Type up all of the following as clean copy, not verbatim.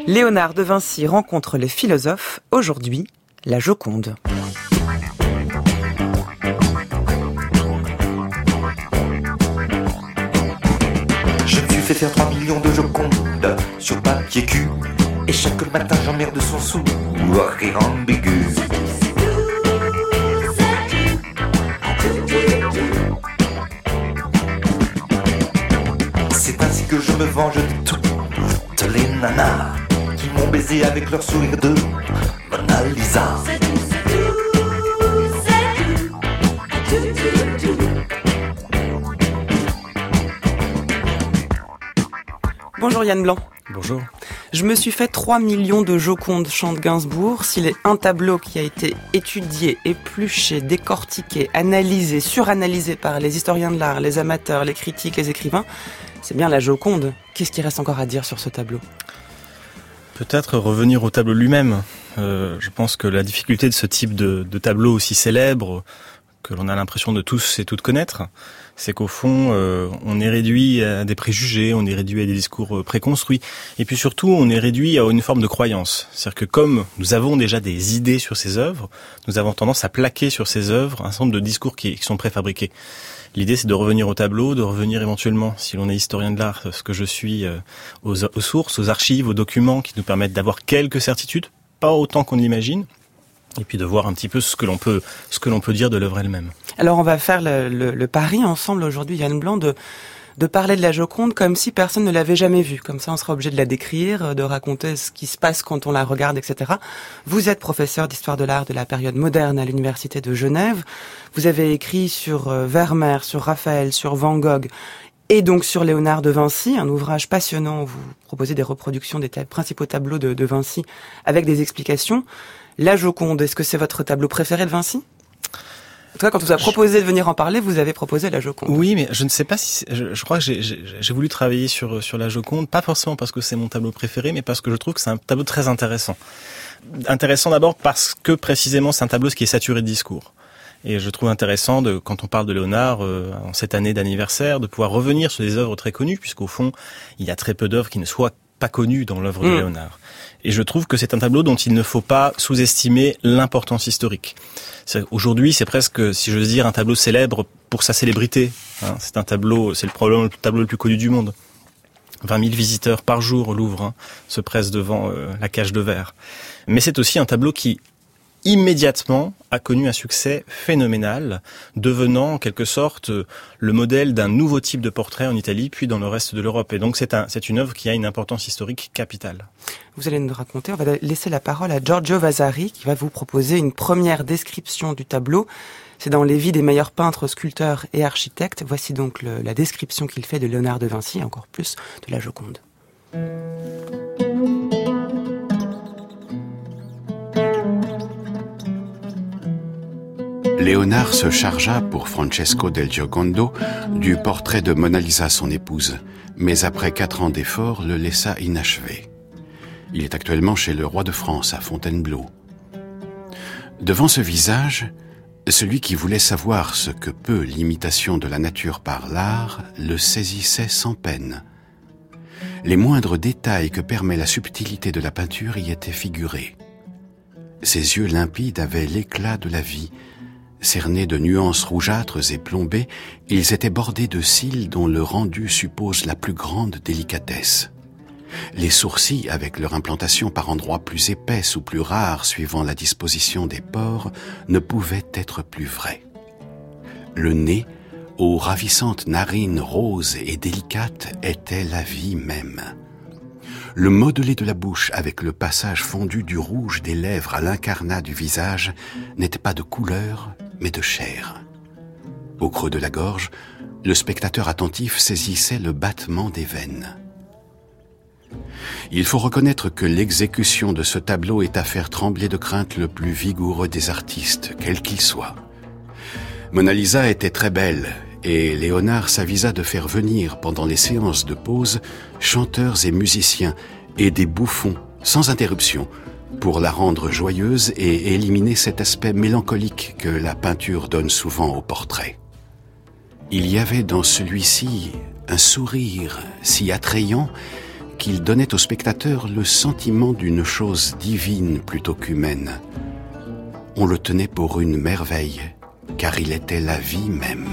Léonard de Vinci rencontre les philosophes. Aujourd'hui, la Joconde. Je me suis fait faire 3 millions de Jocondes sur papier cul. Et chaque matin j'emmerde son sou ou à rire ambigu. C'est ainsi que je me venge de toutes les nanas qui m'ont baisé avec leur sourire de Mona Lisa. Bonjour Yann Blanc. Bonjour. Je me suis fait 3 millions de Jocondes, chante Gainsbourg. S'il est un tableau qui a été étudié, épluché, décortiqué, analysé, suranalysé par les historiens de l'art, les amateurs, les critiques, les écrivains, c'est bien la Joconde. Qu'est-ce qu'il reste encore à dire sur ce tableau ? Peut-être revenir au tableau lui-même. Je pense que la difficulté de ce type de tableau aussi célèbre, que l'on a l'impression de tous et toutes connaître, c'est qu'au fond, on est réduit à des préjugés, on est réduit à des discours préconstruits, et puis surtout, on est réduit à une forme de croyance. C'est-à-dire que comme nous avons déjà des idées sur ces œuvres, nous avons tendance à plaquer sur ces œuvres un certain nombre de discours qui sont préfabriqués. L'idée, c'est de revenir au tableau, de revenir éventuellement, si l'on est historien de l'art, ce que je suis, aux sources, aux archives, aux documents qui nous permettent d'avoir quelques certitudes, pas autant qu'on l'imagine, et puis de voir un petit peu ce que l'on peut dire de l'œuvre elle-même. Alors on va faire le pari ensemble aujourd'hui, Yann Blanc, de parler de la Joconde comme si personne ne l'avait jamais vue. Comme ça, on sera obligé de la décrire, de raconter ce qui se passe quand on la regarde, etc. Vous êtes professeur d'histoire de l'art de la période moderne à l'Université de Genève. Vous avez écrit sur Vermeer, sur Raphaël, sur Van Gogh et donc sur Léonard de Vinci, un ouvrage passionnant où vous proposez des reproductions des principaux tableaux de Vinci avec des explications. La Joconde, est-ce que c'est votre tableau préféré de Vinci ? En tout cas, quand on vous a proposé de venir en parler, vous avez proposé la Joconde. Oui, mais je ne sais pas si... Je crois que j'ai voulu travailler sur la Joconde, pas forcément parce que c'est mon tableau préféré, mais parce que je trouve que c'est un tableau très intéressant. Intéressant d'abord parce que précisément c'est un tableau qui est saturé de discours. Et je trouve intéressant, quand on parle de Léonard, en cette année d'anniversaire, de pouvoir revenir sur des œuvres très connues, puisqu'au fond, il y a très peu d'œuvres qui ne soient pas connues dans l'œuvre de Léonard. Et je trouve que c'est un tableau dont il ne faut pas sous-estimer l'importance historique. Aujourd'hui, c'est presque, si j'ose dire, un tableau célèbre pour sa célébrité. C'est un tableau, c'est probablement le tableau le plus connu du monde. 20 000 visiteurs par jour au Louvre se pressent devant la cage de verre. Mais c'est aussi un tableau qui, immédiatement, a connu un succès phénoménal, devenant en quelque sorte le modèle d'un nouveau type de portrait en Italie, puis dans le reste de l'Europe. Et donc c'est une œuvre qui a une importance historique capitale. Vous allez nous raconter, on va laisser la parole à Giorgio Vasari, qui va vous proposer une première description du tableau. C'est dans Les vies des meilleurs peintres, sculpteurs et architectes. Voici donc la description qu'il fait de Léonard de Vinci, et encore plus de la Joconde. Léonard se chargea pour Francesco del Giocondo du portrait de Mona Lisa, son épouse, mais après 4 ans d'efforts, le laissa inachevé. Il est actuellement chez le roi de France, à Fontainebleau. Devant ce visage, celui qui voulait savoir ce que peut l'imitation de la nature par l'art le saisissait sans peine. Les moindres détails que permet la subtilité de la peinture y étaient figurés. Ses yeux limpides avaient l'éclat de la vie. Cernés de nuances rougeâtres et plombées, ils étaient bordés de cils dont le rendu suppose la plus grande délicatesse. Les sourcils, avec leur implantation par endroits plus épaisse ou plus rares suivant la disposition des pores, ne pouvaient être plus vrais. Le nez, aux ravissantes narines roses et délicates, était la vie même. Le modelé de la bouche avec le passage fondu du rouge des lèvres à l'incarnat du visage n'était pas de couleur, mais de chair. Au creux de la gorge, le spectateur attentif saisissait le battement des veines. Il faut reconnaître que l'exécution de ce tableau est à faire trembler de crainte le plus vigoureux des artistes, quel qu'il soit. Mona Lisa était très belle, et Léonard s'avisa de faire venir, pendant les séances de pause, chanteurs et musiciens, et des bouffons, sans interruption, pour la rendre joyeuse et éliminer cet aspect mélancolique que la peinture donne souvent au portrait. Il y avait dans celui-ci un sourire si attrayant qu'il donnait au spectateur le sentiment d'une chose divine plutôt qu'humaine. On le tenait pour une merveille, car il était la vie même.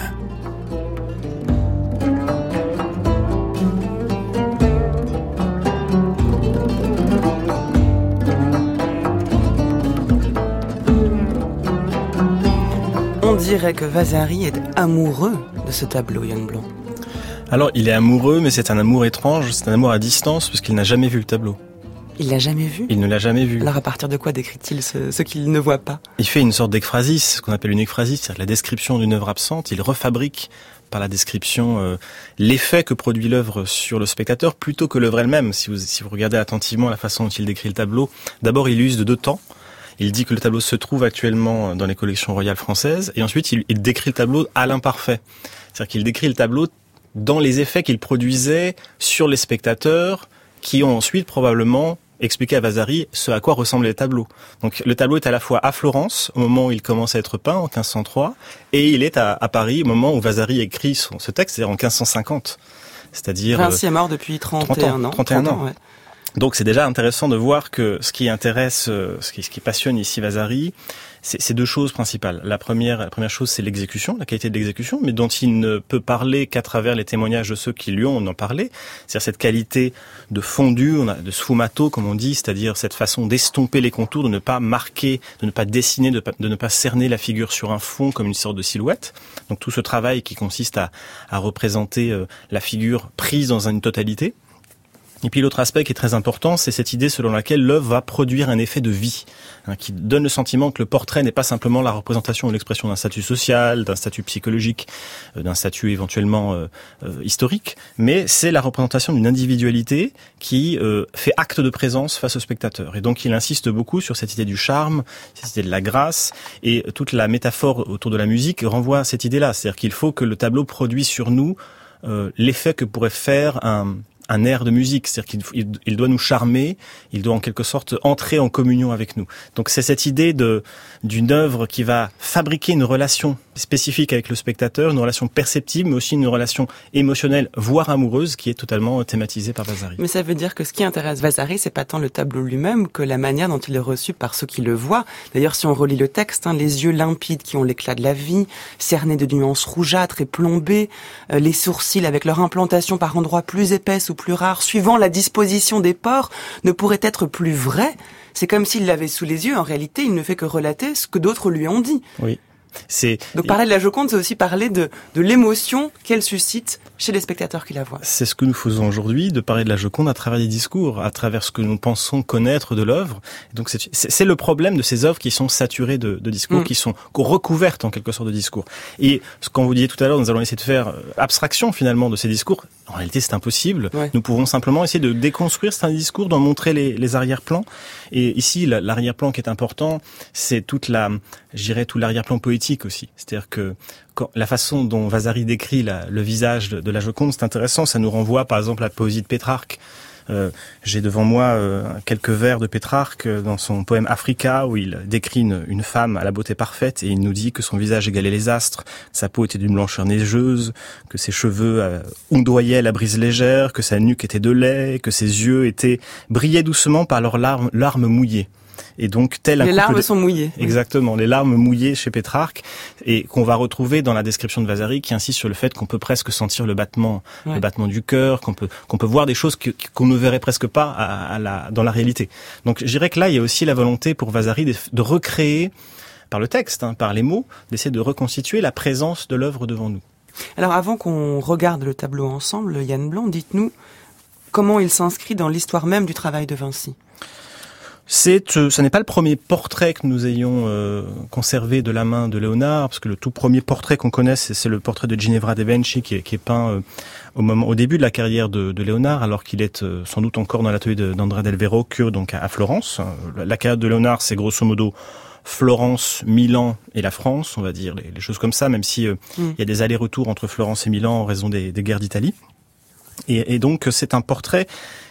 On dirait que Vasari est amoureux de ce tableau, Yann Blanc. Alors, il est amoureux, mais c'est un amour étrange, c'est un amour à distance, puisqu'il n'a jamais vu le tableau. Il l'a jamais vu ? Il ne l'a jamais vu. Alors à partir de quoi décrit-il ce qu'il ne voit pas ? Il fait une sorte d'ekphrasis, ce qu'on appelle une ekphrasis, c'est-à-dire la description d'une œuvre absente. Il refabrique par la description l'effet que produit l'œuvre sur le spectateur, plutôt que l'œuvre elle-même. Si vous regardez attentivement la façon dont il décrit le tableau, d'abord il use de deux temps. Il dit que le tableau se trouve actuellement dans les collections royales françaises, et ensuite il décrit le tableau à l'imparfait. C'est-à-dire qu'il décrit le tableau dans les effets qu'il produisait sur les spectateurs, qui ont ensuite probablement expliqué à Vasari ce à quoi ressemblaient les tableaux. Donc le tableau est à la fois à Florence, au moment où il commence à être peint, en 1503, et il est à Paris, au moment où Vasari écrit ce texte, c'est-à-dire en 1550. C'est-à-dire... Vinci est mort depuis 31 ans. 31 ans. Ouais. Donc c'est déjà intéressant de voir que ce qui intéresse, ce qui passionne ici Vasari, c'est deux choses principales. La première chose, c'est l'exécution, la qualité de l'exécution, mais dont il ne peut parler qu'à travers les témoignages de ceux qui lui en parlé. C'est-à-dire cette qualité de fondu, de sfumato, comme on dit, c'est-à-dire cette façon d'estomper les contours, de ne pas marquer, de ne pas dessiner, de ne pas cerner la figure sur un fond comme une sorte de silhouette. Donc tout ce travail qui consiste à représenter la figure prise dans une totalité. Et puis l'autre aspect qui est très important, c'est cette idée selon laquelle l'œuvre va produire un effet de vie, qui donne le sentiment que le portrait n'est pas simplement la représentation ou l'expression d'un statut social, d'un statut psychologique, d'un statut éventuellement historique, mais c'est la représentation d'une individualité qui fait acte de présence face au spectateur. Et donc il insiste beaucoup sur cette idée du charme, cette idée de la grâce, et toute la métaphore autour de la musique renvoie à cette idée-là, c'est-à-dire qu'il faut que le tableau produise sur nous l'effet que pourrait faire un air de musique, c'est-à-dire qu'il doit nous charmer, il doit en quelque sorte entrer en communion avec nous. Donc c'est cette idée d'une œuvre qui va fabriquer une relation spécifique avec le spectateur, une relation perceptible, mais aussi une relation émotionnelle, voire amoureuse, qui est totalement thématisée par Vasari. Mais ça veut dire que ce qui intéresse Vasari, c'est pas tant le tableau lui-même que la manière dont il est reçu par ceux qui le voient. D'ailleurs, si on relit le texte, les yeux limpides qui ont l'éclat de la vie, cernés de nuances rougeâtres et plombées, les sourcils avec leur implantation par endroits plus épaisse ou plus rare, suivant la disposition des pores, ne pourrait être plus vrai. C'est comme s'il l'avait sous les yeux. En réalité, il ne fait que relater ce que d'autres lui ont dit. Oui. Donc parler de la Joconde, c'est aussi parler de l'émotion qu'elle suscite chez les spectateurs qui la voient. C'est ce que nous faisons aujourd'hui, de parler de la Joconde à travers des discours, à travers ce que nous pensons connaître de l'œuvre. Donc c'est le problème de ces œuvres qui sont saturées de discours, qui sont recouvertes en quelque sorte de discours. Et quand vous disiez tout à l'heure, nous allons essayer de faire abstraction finalement de ces discours. En réalité, c'est impossible. Ouais. Nous pouvons simplement essayer de déconstruire certains discours, d'en montrer les arrière-plans. Et ici, l'arrière-plan qui est important, c'est tout l'arrière-plan poétique aussi. C'est-à-dire que la façon dont Vasari décrit le visage de la Joconde, c'est intéressant. Ça nous renvoie, par exemple, à la poésie de Pétrarque. J'ai devant moi quelques vers de Pétrarque dans son poème Africa, où il décrit une femme à la beauté parfaite, et il nous dit que son visage égalait les astres, sa peau était d'une blancheur neigeuse, que ses cheveux ondoyaient la brise légère, que sa nuque était de lait, que ses yeux brillaient doucement par leurs larmes mouillées. Et donc, les larmes sont mouillées. Exactement, les larmes mouillées chez Pétrarque, et qu'on va retrouver dans la description de Vasari, qui insiste sur le fait qu'on peut presque sentir le battement du cœur, qu'on peut voir des choses qu'on ne verrait presque pas dans la réalité. Donc, je dirais que là, il y a aussi la volonté pour Vasari de recréer, par le texte, par les mots, d'essayer de reconstituer la présence de l'œuvre devant nous. Alors, avant qu'on regarde le tableau ensemble, Yann Blanc, dites-nous comment il s'inscrit dans l'histoire même du travail de Vinci. Ce n'est pas le premier portrait que nous ayons conservé de la main de Léonard, parce que le tout premier portrait qu'on connaisse, c'est le portrait de Ginevra de' Benci qui est peint au début de la carrière de Léonard, alors qu'il est sans doute encore dans l'atelier d'Andrea del Verrocchio, donc à Florence. La carrière de Léonard, c'est grosso modo Florence, Milan et la France, on va dire les choses comme ça, même si il y a des allers-retours entre Florence et Milan en raison des guerres d'Italie. Et donc c'est un portrait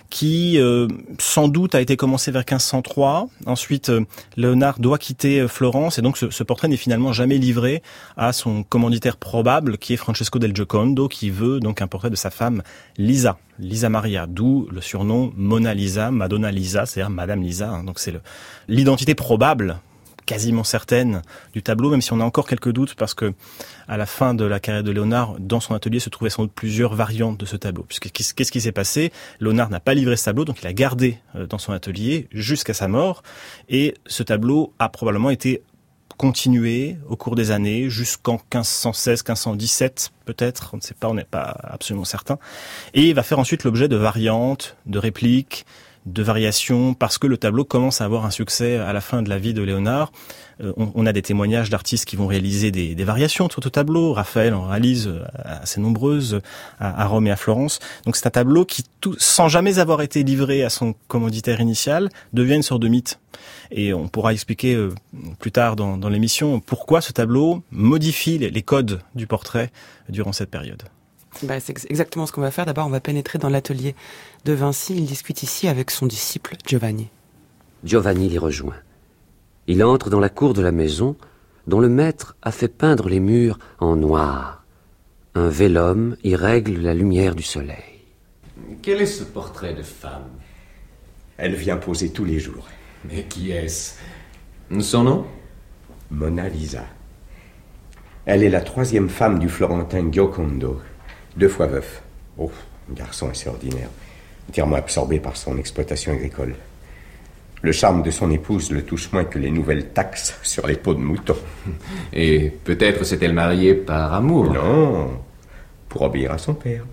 qui sans doute a été commencé vers 1503. Ensuite, Léonard doit quitter Florence et donc ce portrait n'est finalement jamais livré à son commanditaire probable qui est Francesco del Giocondo, qui veut donc un portrait de sa femme Lisa Maria, d'où le surnom Mona Lisa, Madonna Lisa, c'est-à-dire Madame Lisa. Hein, donc c'est l'identité probable, quasiment certaine, du tableau, même si on a encore quelques doutes, parce que à la fin de la carrière de Léonard, dans son atelier se trouvaient sans doute plusieurs variantes de ce tableau. Puisque qu'est-ce qui s'est passé? Léonard n'a pas livré ce tableau, donc il a gardé dans son atelier jusqu'à sa mort, et ce tableau a probablement été continué au cours des années jusqu'en 1516, 1517 peut-être, on ne sait pas, on n'est pas absolument certain, et il va faire ensuite l'objet de variantes, de répliques, de variations, parce que le tableau commence à avoir un succès à la fin de la vie de Léonard. On a des témoignages d'artistes qui vont réaliser des variations sur ce tableau. Raphaël en réalise assez nombreuses à Rome et à Florence. Donc c'est un tableau qui, sans jamais avoir été livré à son commanditaire initial, devient une sorte de mythe. Et on pourra expliquer plus tard dans l'émission pourquoi ce tableau modifie les codes du portrait durant cette période. C'est exactement ce qu'on va faire. D'abord, on va pénétrer dans l'atelier de Vinci. Il discute ici avec son disciple Giovanni. Giovanni l'y rejoint. Il entre dans la cour de la maison, dont le maître a fait peindre les murs en noir. Un vélum y règle la lumière du soleil. Quel est ce portrait de femme? Elle vient poser tous les jours. Mais qui est-ce? Son nom? Mona Lisa. Elle est la 3e femme du Florentin Giocondo. 2 fois veuf. Oh, un garçon assez ordinaire, entièrement absorbé par son exploitation agricole. Le charme de son épouse le touche moins que les nouvelles taxes sur les peaux de mouton. Et peut-être s'est-elle mariée par amour? Non, pour obéir à son père.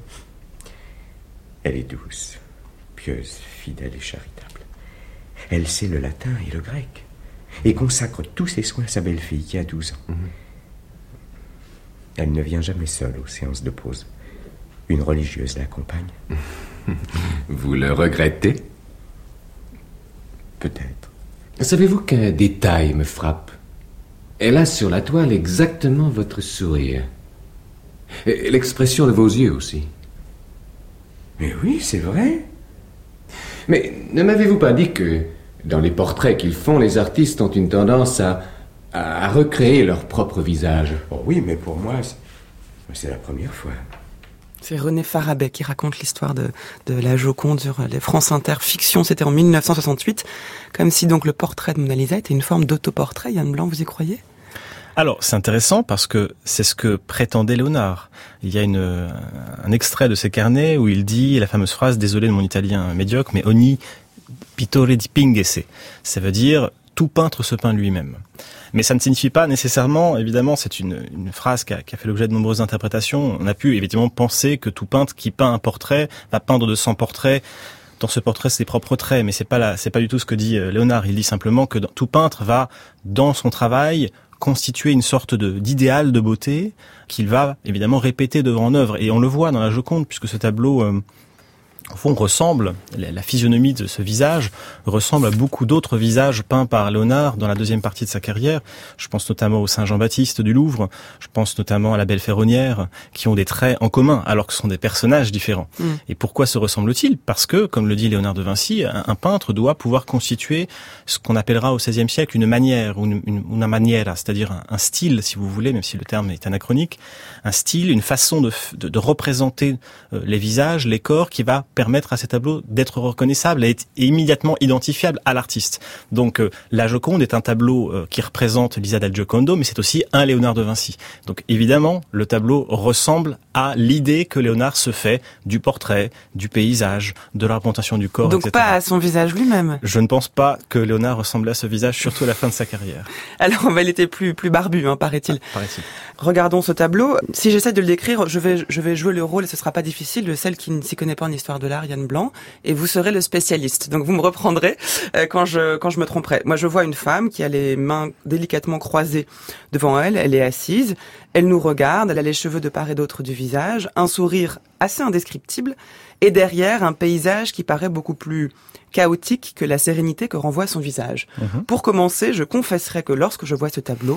Elle est douce, pieuse, fidèle et charitable. Elle sait le latin et le grec, et consacre tous ses soins à sa belle-fille qui a 12 ans. Elle ne vient jamais seule aux séances de pause. Une religieuse l'accompagne. Vous le regrettez? Peut-être. Savez-vous qu'un détail me frappe? Elle a sur la toile exactement votre sourire. Et l'expression de vos yeux aussi. Mais oui, c'est vrai. Mais ne m'avez-vous pas dit que, dans les portraits qu'ils font, les artistes ont une tendance à recréer leur propre visage? Oh oui, mais pour moi, c'est la première fois. C'est René Farabet qui raconte l'histoire de la Joconde sur les France Inter Fiction. C'était en 1968. Comme si donc le portrait de Mona Lisa était une forme d'autoportrait. Yann Blanc, vous y croyez? Alors, c'est intéressant parce que c'est ce que prétendait Léonard. Il y a un extrait de ses carnets où il dit la fameuse phrase « Désolé de mon italien médiocre, mais ogni pittore dipinguese ». Ça veut dire « tout peintre se peint lui-même ». Mais ça ne signifie pas nécessairement, évidemment, c'est une phrase qui a fait l'objet de nombreuses interprétations. On a pu évidemment penser que tout peintre qui peint un portrait va peindre de 100 portraits. Dans ce portrait, ses propres traits, mais c'est pas du tout ce que dit Léonard. Il dit simplement que tout peintre va, dans son travail, constituer une sorte d'idéal de beauté qu'il va évidemment répéter d'œuvre en œuvre. Et on le voit dans la Joconde, puisque ce tableau au fond ressemble, la physionomie de ce visage ressemble à beaucoup d'autres visages peints par Léonard dans la deuxième partie de sa carrière. Je pense notamment au Saint Jean-Baptiste du Louvre, je pense notamment à la Belle Ferronnière, qui ont des traits en commun, alors que ce sont des personnages différents. Et pourquoi se ressemblent-ils? Parce que, comme le dit Léonard de Vinci, un peintre doit pouvoir constituer ce qu'on appellera au XVIe siècle une manière, ou una maniera, c'est-à-dire un style, si vous voulez, même si le terme est anachronique, un style, une façon de représenter les visages, les corps, qui va permettre à ces tableaux d'être reconnaissables et immédiatement identifiables à l'artiste. Donc la Joconde est un tableau qui représente Lisa del Giocondo, mais c'est aussi un Léonard de Vinci. Donc évidemment, le tableau ressemble à l'idée que Léonard se fait du portrait, du paysage, de la représentation du corps, donc etc. Pas à son visage lui-même. Je ne pense pas que Léonard ressemblait à ce visage, surtout à la fin de sa carrière. Alors il était plus barbu, paraît-il. Paraît-il. Regardons ce tableau. Si j'essaie de le décrire, je vais jouer le rôle, et ce sera pas difficile, de celle qui ne s'y connaît pas en histoire de l'art, Yann Blanc, et vous serez le spécialiste. Donc vous me reprendrez quand je me tromperai. Moi je vois une femme qui a les mains délicatement croisées devant elle, elle est assise, elle nous regarde, elle a les cheveux de part et d'autre du visage, un sourire assez indescriptible, et derrière un paysage qui paraît beaucoup plus chaotique que la sérénité que renvoie son visage. Pour commencer, je confesserai que lorsque je vois ce tableau,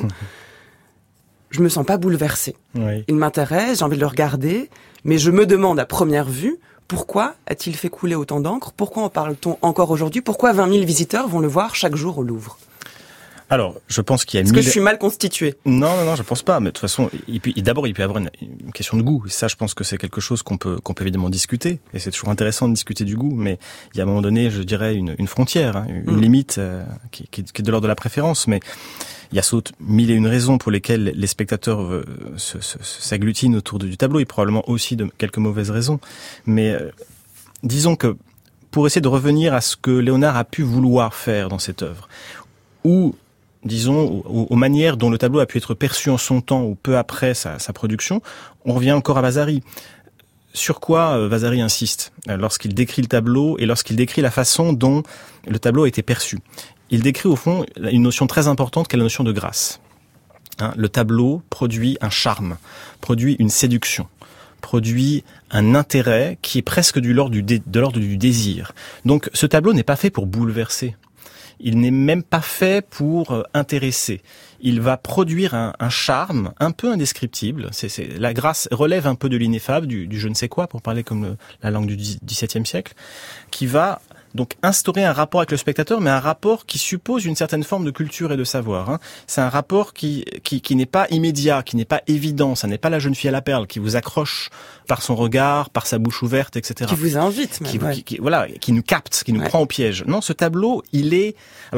je me sens pas bouleversée. Oui. Il m'intéresse, j'ai envie de le regarder, mais je me demande à première vue Pourquoi a-t-il fait couler autant d'encre? Pourquoi en parle-t-on encore aujourd'hui? Pourquoi 20 000 visiteurs vont le voir chaque jour au Louvre? Alors, je pense qu'il y a... Est-ce que je suis mal constitué? Non, je pense pas. Mais de toute façon, d'abord, il peut y avoir une question de goût. Et ça, je pense que c'est quelque chose qu'on peut évidemment discuter. Et c'est toujours intéressant de discuter du goût. Mais il y a à un moment donné, je dirais, une frontière, hein, une limite qui est de l'ordre de la préférence. Mais il y a sans doute mille et une raisons pour lesquelles les spectateurs s'agglutinent autour du tableau. Et probablement aussi de quelques mauvaises raisons. Mais disons que pour essayer de revenir à ce que Léonard a pu vouloir faire dans cette œuvre, ou disons, aux manières dont le tableau a pu être perçu en son temps ou peu après sa production, on revient encore à Vasari. Sur quoi Vasari insiste lorsqu'il décrit le tableau et lorsqu'il décrit la façon dont le tableau a été perçu? Il décrit au fond une notion très importante qu'est la notion de grâce. Le tableau produit un charme, produit une séduction, produit un intérêt qui est presque de l'ordre du désir. Donc ce tableau n'est pas fait pour bouleverser. Il n'est même pas fait pour intéresser. Il va produire un charme un peu indescriptible. La grâce relève un peu de l'ineffable, du je ne sais quoi, pour parler comme la langue du XVIIe siècle, qui va donc instaurer un rapport avec le spectateur, mais un rapport qui suppose une certaine forme de culture et de savoir. C'est un rapport qui n'est pas immédiat, qui n'est pas évident. Ça n'est pas la jeune fille à la perle qui vous accroche par son regard, par sa bouche ouverte, etc. Qui vous invite, même. Qui nous capte, qui nous prend au piège. Non, ce tableau, il est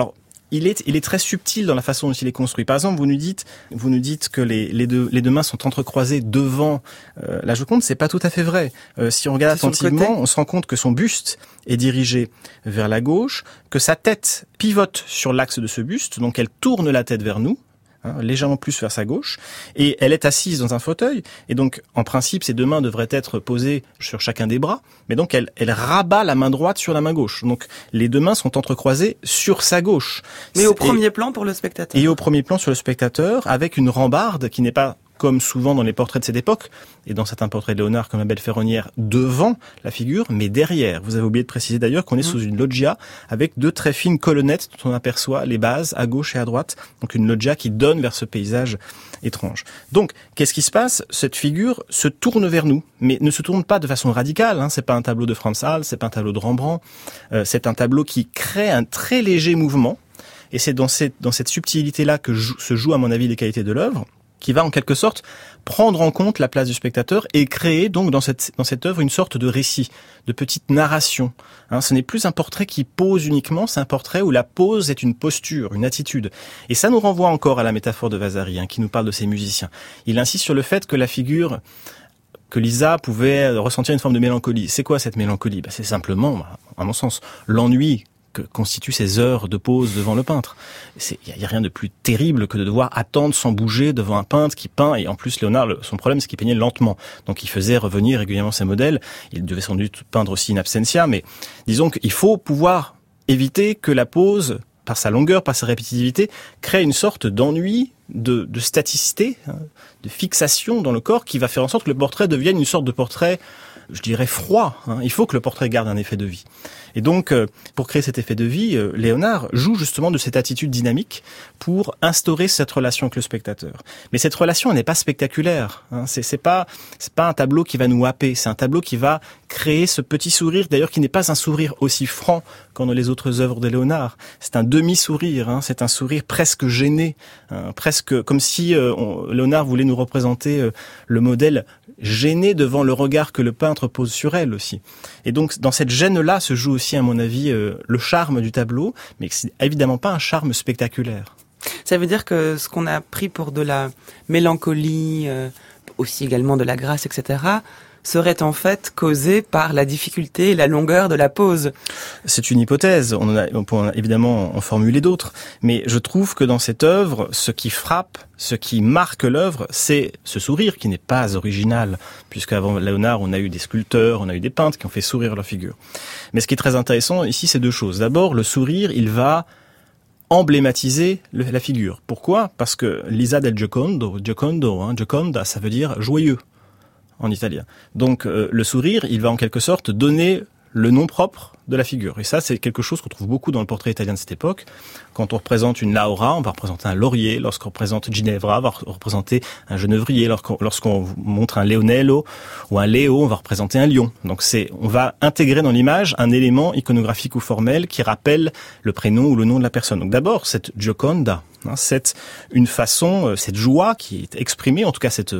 très subtil dans la façon dont il est construit. Par exemple, vous nous dites que les deux mains sont entrecroisées devant la Joconde. C'est pas tout à fait vrai. Si on regarde attentivement, on se rend compte que son buste est dirigé vers la gauche, que sa tête pivote sur l'axe de ce buste, donc elle tourne la tête vers nous, légèrement plus vers sa gauche, et elle est assise dans un fauteuil, et donc en principe ses deux mains devraient être posées sur chacun des bras, mais donc elle rabat la main droite sur la main gauche, donc les deux mains sont entrecroisées sur sa gauche. Mais au premier plan pour le spectateur. Et au premier plan sur le spectateur, avec une rambarde qui n'est pas comme souvent dans les portraits de cette époque, et dans certains portraits de Léonard comme la Belle Ferronnière, devant la figure, mais derrière. Vous avez oublié de préciser d'ailleurs qu'on est sous une loggia avec deux très fines colonnettes dont on aperçoit les bases à gauche et à droite. Donc une loggia qui donne vers ce paysage étrange. Donc, qu'est-ce qui se passe? Cette figure se tourne vers nous, mais ne se tourne pas de façon radicale. C'est pas un tableau de Frans Hals, c'est pas un tableau de Rembrandt. C'est un tableau qui crée un très léger mouvement. Et c'est dans cette subtilité-là que se jouent, à mon avis, les qualités de l'œuvre, qui va en quelque sorte prendre en compte la place du spectateur et créer donc dans cette œuvre une sorte de récit, de petite narration. Ce n'est plus un portrait qui pose uniquement, c'est un portrait où la pose est une posture, une attitude. Et ça nous renvoie encore à la métaphore de Vasari, qui nous parle de ses musiciens. Il insiste sur le fait que la figure, que Lisa pouvait ressentir une forme de mélancolie. C'est quoi cette mélancolie? C'est simplement, à mon sens, l'ennui que constituent ces heures de pause devant le peintre. Il y a rien de plus terrible que de devoir attendre sans bouger devant un peintre qui peint, et en plus Léonard, son problème c'est qu'il peignait lentement, donc il faisait revenir régulièrement ses modèles. Il devait sans doute peindre aussi in absentia, mais disons qu'il faut pouvoir éviter que la pose, par sa longueur, par sa répétitivité, crée une sorte d'ennui, de staticité, de fixation dans le corps qui va faire en sorte que le portrait devienne une sorte de portrait, je dirais, froid. Il faut que le portrait garde un effet de vie. Et donc, pour créer cet effet de vie, Léonard joue justement de cette attitude dynamique pour instaurer cette relation avec le spectateur. Mais cette relation, elle n'est pas spectaculaire. C'est pas un tableau qui va nous happer. C'est un tableau qui va créer ce petit sourire, d'ailleurs, qui n'est pas un sourire aussi franc qu'en les autres œuvres de Léonard. C'est un demi-sourire. C'est un sourire presque gêné, presque comme si Léonard voulait nous représenter le modèle gêné devant le regard que le peintre pose sur elle aussi. Et donc, dans cette gêne-là se joue aussi, à mon avis, le charme du tableau, mais c'est évidemment pas un charme spectaculaire. Ça veut dire que ce qu'on a pris pour de la mélancolie, aussi également de la grâce, etc., serait en fait causé par la difficulté et la longueur de la pose. C'est une hypothèse, on peut évidemment en formuler d'autres, mais je trouve que dans cette œuvre, ce qui frappe, ce qui marque l'œuvre, c'est ce sourire qui n'est pas original, puisqu'avant Léonard, on a eu des sculpteurs, on a eu des peintres qui ont fait sourire leur figure. Mais ce qui est très intéressant ici, c'est deux choses. D'abord, le sourire, il va emblématiser la figure. Pourquoi? Parce que Lisa del Giocondo, Gioconda, ça veut dire joyeux en italien. Donc le sourire, il va en quelque sorte donner le nom propre de la figure. Et ça, c'est quelque chose qu'on trouve beaucoup dans le portrait italien de cette époque. Quand on représente une Laura, on va représenter un laurier. Lorsqu'on représente Ginevra, on va représenter un genévrier. Lorsqu'on montre un Leonello ou un Léo, on va représenter un lion. Donc on va intégrer dans l'image un élément iconographique ou formel qui rappelle le prénom ou le nom de la personne. Donc d'abord, cette Gioconda, c'est une façon, cette joie qui est exprimée, en tout cas cette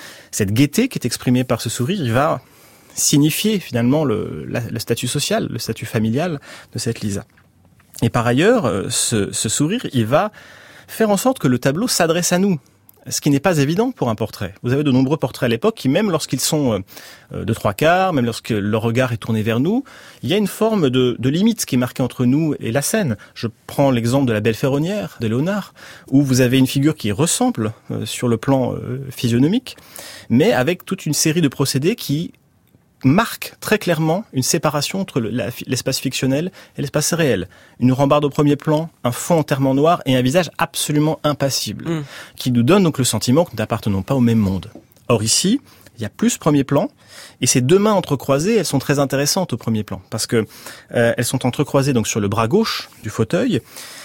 gaieté qui est exprimée par ce sourire, il va signifier finalement le statut social, le statut familial de cette Lisa. Et par ailleurs, ce sourire, il va faire en sorte que le tableau s'adresse à nous, ce qui n'est pas évident pour un portrait. Vous avez de nombreux portraits à l'époque qui, même lorsqu'ils sont de trois quarts, même lorsque leur regard est tourné vers nous, il y a une forme de limite qui est marquée entre nous et la scène. Je prends l'exemple de la Belle Ferronnière de Léonard, où vous avez une figure qui ressemble sur le plan physionomique, mais avec toute une série de procédés qui marque très clairement une séparation entre l'espace fictionnel et l'espace réel. Une rambarde au premier plan, un fond entièrement noir et un visage absolument impassible, qui nous donne donc le sentiment que nous n'appartenons pas au même monde. Or ici, il y a plus premier plan, et ces deux mains entrecroisées, elles sont très intéressantes au premier plan, parce que elles sont entrecroisées donc sur le bras gauche du fauteuil,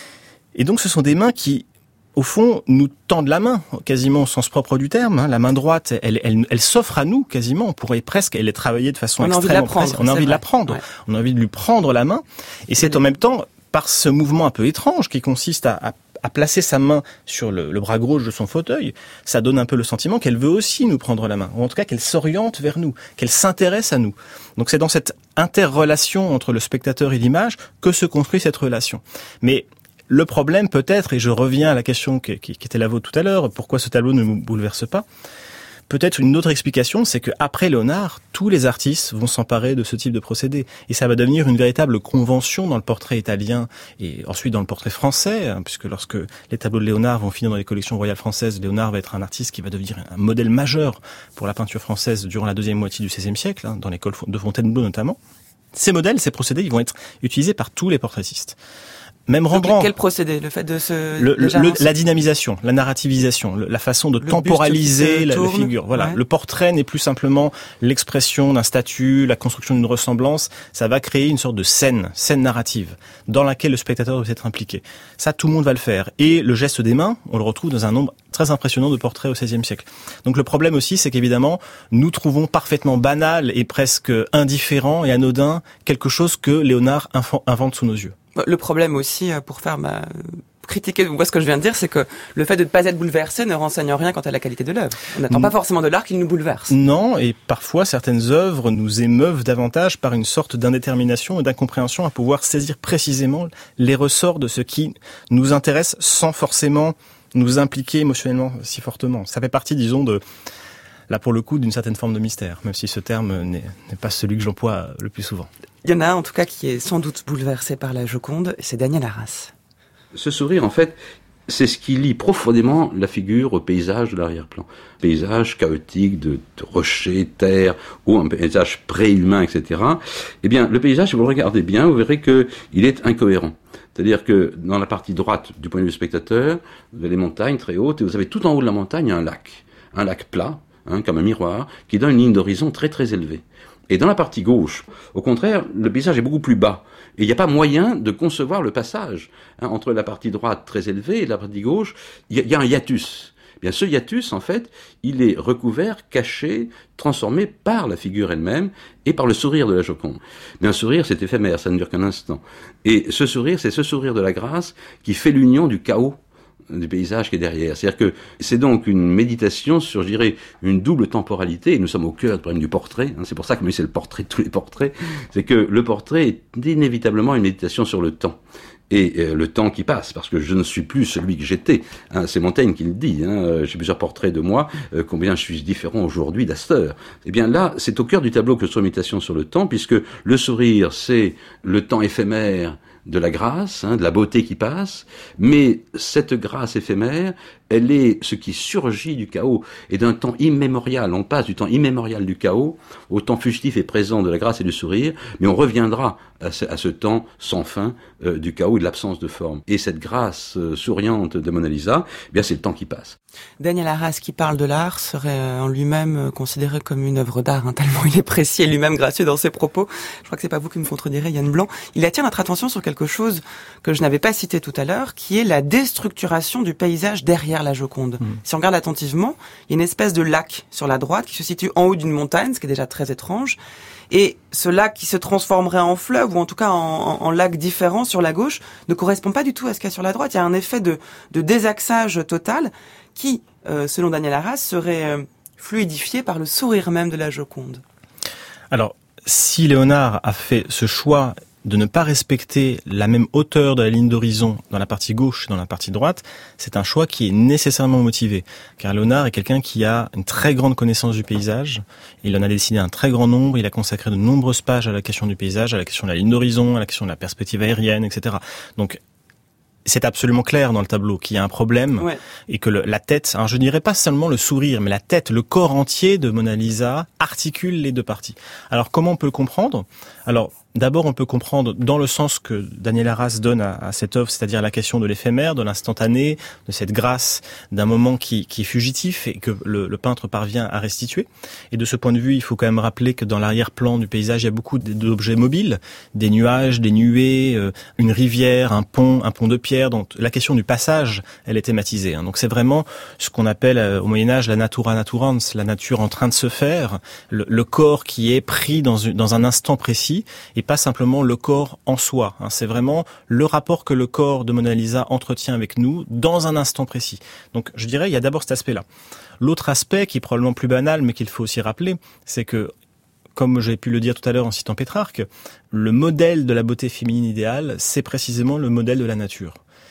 et donc ce sont des mains qui, au fond, nous tendent la main, quasiment au sens propre du terme. La main droite, elle s'offre à nous, quasiment. On pourrait presque, elle est travaillée de façon extrêmement précise. On a envie de la prendre. Ouais. On a envie de lui prendre la main. Et c'est en même temps, par ce mouvement un peu étrange qui consiste à placer sa main sur le bras gauche de son fauteuil, ça donne un peu le sentiment qu'elle veut aussi nous prendre la main. Ou en tout cas, qu'elle s'oriente vers nous, qu'elle s'intéresse à nous. Donc c'est dans cette interrelation entre le spectateur et l'image que se construit cette relation. Mais le problème peut-être, et je reviens à la question qui était la vôtre tout à l'heure, pourquoi ce tableau ne nous bouleverse pas? Peut-être une autre explication, c'est qu'après Léonard, tous les artistes vont s'emparer de ce type de procédé. Et ça va devenir une véritable convention dans le portrait italien et ensuite dans le portrait français, puisque lorsque les tableaux de Léonard vont finir dans les collections royales françaises, Léonard va être un artiste qui va devenir un modèle majeur pour la peinture française durant la deuxième moitié du XVIe siècle, dans l'école de Fontainebleau notamment. Ces modèles, ces procédés, ils vont être utilisés par tous les portraitistes. Même Rembrandt. Quel procédé? Le fait de la dynamisation, la narrativisation, la façon de temporaliser la figure. Voilà. Ouais. Le portrait n'est plus simplement l'expression d'un statut, la construction d'une ressemblance. Ça va créer une sorte de scène narrative, dans laquelle le spectateur doit être impliqué. Ça, tout le monde va le faire. Et le geste des mains, on le retrouve dans un nombre très impressionnant de portraits au XVIe siècle. Donc le problème aussi, c'est qu'évidemment, nous trouvons parfaitement banal et presque indifférent et anodin quelque chose que Léonard invente sous nos yeux. Le problème aussi, pour faire critiquer ce que je viens de dire, c'est que le fait de ne pas être bouleversé ne renseigne rien quant à la qualité de l'œuvre. On n'attend pas forcément de l'art qu'il nous bouleverse. Non, et parfois certaines œuvres nous émeuvent davantage par une sorte d'indétermination et d'incompréhension à pouvoir saisir précisément les ressorts de ce qui nous intéresse sans forcément nous impliquer émotionnellement si fortement. Ça fait partie, disons, là pour le coup, d'une certaine forme de mystère, même si ce terme n'est pas celui que j'emploie le plus souvent. Il y en a un, en tout cas, qui est sans doute bouleversé par la Joconde, c'est Daniel Arras. Ce sourire, en fait, c'est ce qui lie profondément la figure au paysage de l'arrière-plan. Paysage chaotique de rochers, terre, ou un paysage préhumain, etc. Eh bien, le paysage, si vous le regardez bien, vous verrez qu'il est incohérent. C'est-à-dire que dans la partie droite, du point de vue du spectateur, vous avez les montagnes très hautes, et vous avez tout en haut de la montagne un lac plat, comme un miroir, qui donne une ligne d'horizon très très élevée. Et dans la partie gauche, au contraire, le paysage est beaucoup plus bas. Et il n'y a pas moyen de concevoir le passage entre la partie droite très élevée et la partie gauche. Il y a un hiatus. Eh bien, ce hiatus, en fait, il est recouvert, caché, transformé par la figure elle-même et par le sourire de la Joconde. Mais un sourire, c'est éphémère, ça ne dure qu'un instant. Et ce sourire, c'est ce sourire de la grâce qui fait l'union du chaos du paysage qui est derrière. C'est-à-dire que c'est donc une méditation sur, je dirais, une double temporalité, et nous sommes au cœur du problème du portrait, c'est pour ça que c'est le portrait de tous les portraits, c'est que le portrait est inévitablement une méditation sur le temps. Et le temps qui passe, parce que je ne suis plus celui que j'étais. C'est Montaigne qui le dit. J'ai plusieurs portraits de moi. Combien je suis différent aujourd'hui d'Astor. Eh bien là, c'est au cœur du tableau que se méditation sur le temps, puisque le sourire, c'est le temps éphémère de la grâce, de la beauté qui passe, mais cette grâce éphémère, elle est ce qui surgit du chaos et d'un temps immémorial. On passe du temps immémorial du chaos au temps fugitif et présent de la grâce et du sourire, mais on reviendra à ce temps sans fin du chaos et de l'absence de forme. Et cette grâce souriante de Mona Lisa, eh bien c'est le temps qui passe. Daniel Arras, qui parle de l'art, serait en lui-même considéré comme une œuvre d'art, tellement il est précis et lui-même gracieux dans ses propos. Je crois que c'est pas vous qui me contredirez, Yann Blanc. Il attire notre attention sur quelque chose que je n'avais pas cité tout à l'heure, qui est la déstructuration du paysage derrière la Joconde. Si on regarde attentivement, il y a une espèce de lac sur la droite qui se situe en haut d'une montagne, ce qui est déjà très étrange. Et ce lac qui se transformerait en fleuve, ou en tout cas en lac différent sur la gauche, ne correspond pas du tout à ce qu'il y a sur la droite. Il y a un effet de désaxage total qui, selon Daniel Arras, serait fluidifié par le sourire même de la Joconde. Alors, si Léonard a fait ce choix de ne pas respecter la même hauteur de la ligne d'horizon dans la partie gauche et dans la partie droite, c'est un choix qui est nécessairement motivé. Car Léonard est quelqu'un qui a une très grande connaissance du paysage. Il en a dessiné un très grand nombre. Il a consacré de nombreuses pages à la question du paysage, à la question de la ligne d'horizon, à la question de la perspective aérienne, etc. Donc, c'est absolument clair dans le tableau qu'il y a un problème et que la tête, alors je dirais pas seulement le sourire, mais la tête, le corps entier de Mona Lisa articule les deux parties. Alors comment on peut le comprendre ? Alors d'abord on peut comprendre dans le sens que Daniel Arras donne à cette œuvre, c'est-à-dire la question de l'éphémère, de l'instantané, de cette grâce d'un moment qui est fugitif et que le peintre parvient à restituer. Et de ce point de vue, il faut quand même rappeler que dans l'arrière-plan du paysage, il y a beaucoup d'objets mobiles, des nuages, des nuées, une rivière, un pont de pierre. Donc la question du passage, elle est thématisée. Donc c'est vraiment ce qu'on appelle au Moyen-Âge la natura naturans, la nature en train de se faire, le corps qui est pris dans un instant précis et pas simplement le corps en soi. C'est vraiment le rapport que le corps de Mona Lisa entretient avec nous dans un instant précis. Donc je dirais, il y a d'abord cet aspect-là. L'autre aspect, qui est probablement plus banal, mais qu'il faut aussi rappeler, c'est que, comme j'ai pu le dire tout à l'heure en citant Pétrarque, le modèle de la beauté féminine idéale, c'est précisément le modèle de la nature.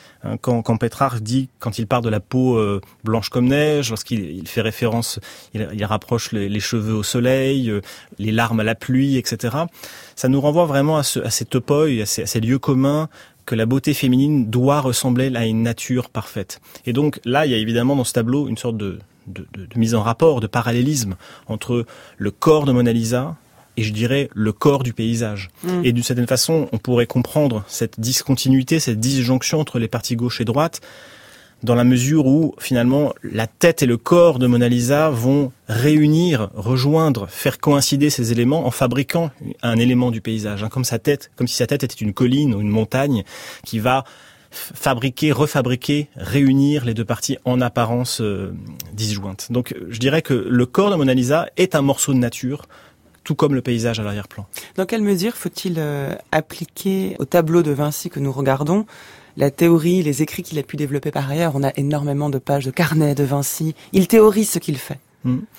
Quand Pétrarque dit, quand il parle de la peau blanche comme neige, lorsqu'il fait référence, il rapproche les cheveux au soleil, les larmes à la pluie, etc. Ça nous renvoie vraiment à ces topoi, à ces lieux communs que la beauté féminine doit ressembler à une nature parfaite. Et donc là, il y a évidemment dans ce tableau une sorte de mise en rapport, de parallélisme entre le corps de Mona Lisa et je dirais le corps du paysage. Et d'une certaine façon, on pourrait comprendre cette discontinuité, cette disjonction entre les parties gauche et droite, dans la mesure où, finalement, la tête et le corps de Mona Lisa vont réunir, rejoindre, faire coïncider ces éléments en fabriquant un élément du paysage. Comme si sa tête était une colline ou une montagne qui va fabriquer, refabriquer, réunir les deux parties en apparence disjointes. Donc, je dirais que le corps de Mona Lisa est un morceau de nature, tout comme le paysage à l'arrière-plan. Dans quelle mesure faut-il appliquer au tableau de Vinci que nous regardons la théorie, les écrits qu'il a pu développer par ailleurs? On a énormément de pages de carnet de Vinci. Il théorise ce qu'il fait.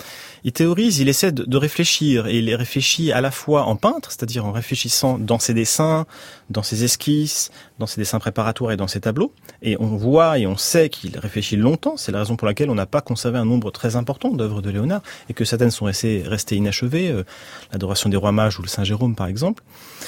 Il théorise, il essaie de réfléchir, et il réfléchit à la fois en peintre, c'est-à-dire en réfléchissant dans ses dessins, dans ses esquisses, dans ses dessins préparatoires et dans ses tableaux. Et on voit et on sait qu'il réfléchit longtemps. C'est la raison pour laquelle on n'a pas conservé un nombre très important d'œuvres de Léonard et que certaines sont restées inachevées, l'Adoration des Rois Mages ou le Saint-Jérôme par exemple.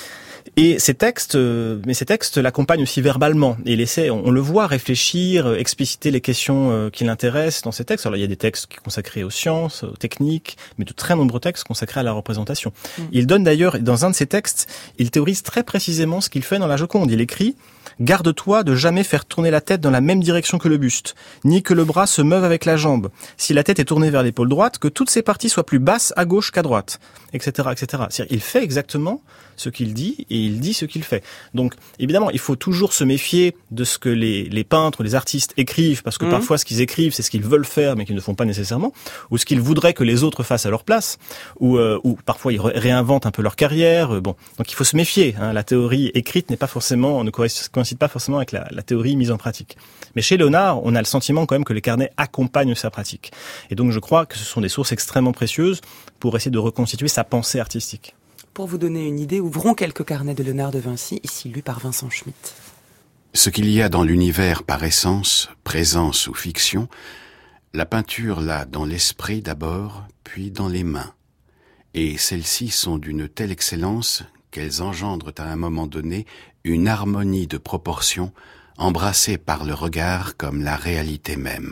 Et ces textes l'accompagnent aussi verbalement. Et il essaie, on le voit réfléchir, expliciter les questions qui l'intéressent dans ces textes. Alors il y a des textes consacrés aux sciences, aux techniques, mais de très nombreux textes consacrés à la représentation. Il donne d'ailleurs, dans un de ses textes, il théorise très précisément ce qu'il fait dans la Joconde. Il écrit « Garde-toi de jamais faire tourner la tête dans la même direction que le buste, ni que le bras se meuve avec la jambe. Si la tête est tournée vers l'épaule droite, que toutes ses parties soient plus basses à gauche qu'à droite, etc., etc. » C'est-à-dire, il fait exactement ce qu'il dit et il dit ce qu'il fait. Donc, évidemment, il faut toujours se méfier de ce que les peintres, les artistes écrivent, parce que parfois, ce qu'ils écrivent, c'est ce qu'ils veulent faire, mais qu'ils ne font pas nécessairement, ou ce qu'ils voudraient que les autres fassent à leur place, ou parfois ils réinventent un peu leur carrière. Donc, il faut se méfier. La théorie écrite ne coïncide pas forcément avec la théorie mise en pratique. Mais chez Léonard, on a le sentiment quand même que les carnets accompagnent sa pratique. Et donc, je crois que ce sont des sources extrêmement précieuses pour essayer de reconstituer sa pensée artistique. Pour vous donner une idée, ouvrons quelques carnets de Léonard de Vinci, ici lus par Vincent Schmitt. Ce qu'il y a dans l'univers par essence, présence ou fiction, la peinture l'a dans l'esprit d'abord, puis dans les mains. Et celles-ci sont d'une telle excellence qu'elles engendrent à un moment donné une harmonie de proportions embrassé par le regard comme la réalité même.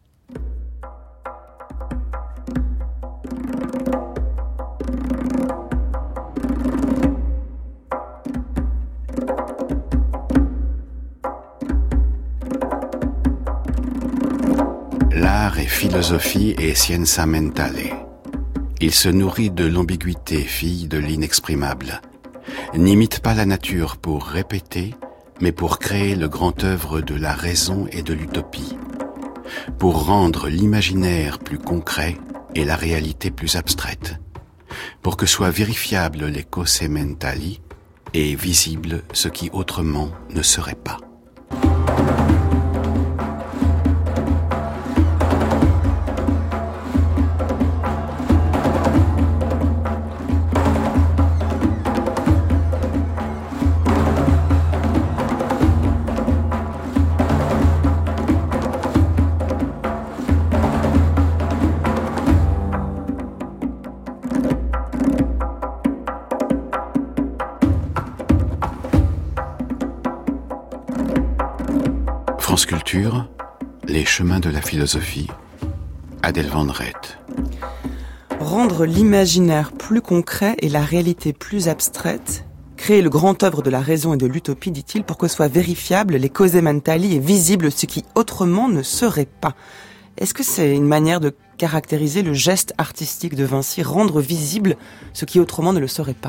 L'art est philosophie et scienza mentale. Il se nourrit de l'ambiguïté, fille de l'inexprimable. N'imite pas la nature pour répéter, mais pour créer le grand œuvre de la raison et de l'utopie. Pour rendre l'imaginaire plus concret et la réalité plus abstraite. Pour que soient vérifiables les cose mentali et visible ce qui autrement ne serait pas. France Culture, les chemins de la philosophie, Adèle Van Rett. Rendre l'imaginaire plus concret et la réalité plus abstraite, créer le grand œuvre de la raison et de l'utopie, dit-il, pour que soient vérifiables les cause mentali et visibles ce qui autrement ne serait pas. Est-ce que c'est une manière de caractériser le geste artistique de Vinci, rendre visible ce qui autrement ne le serait pas ?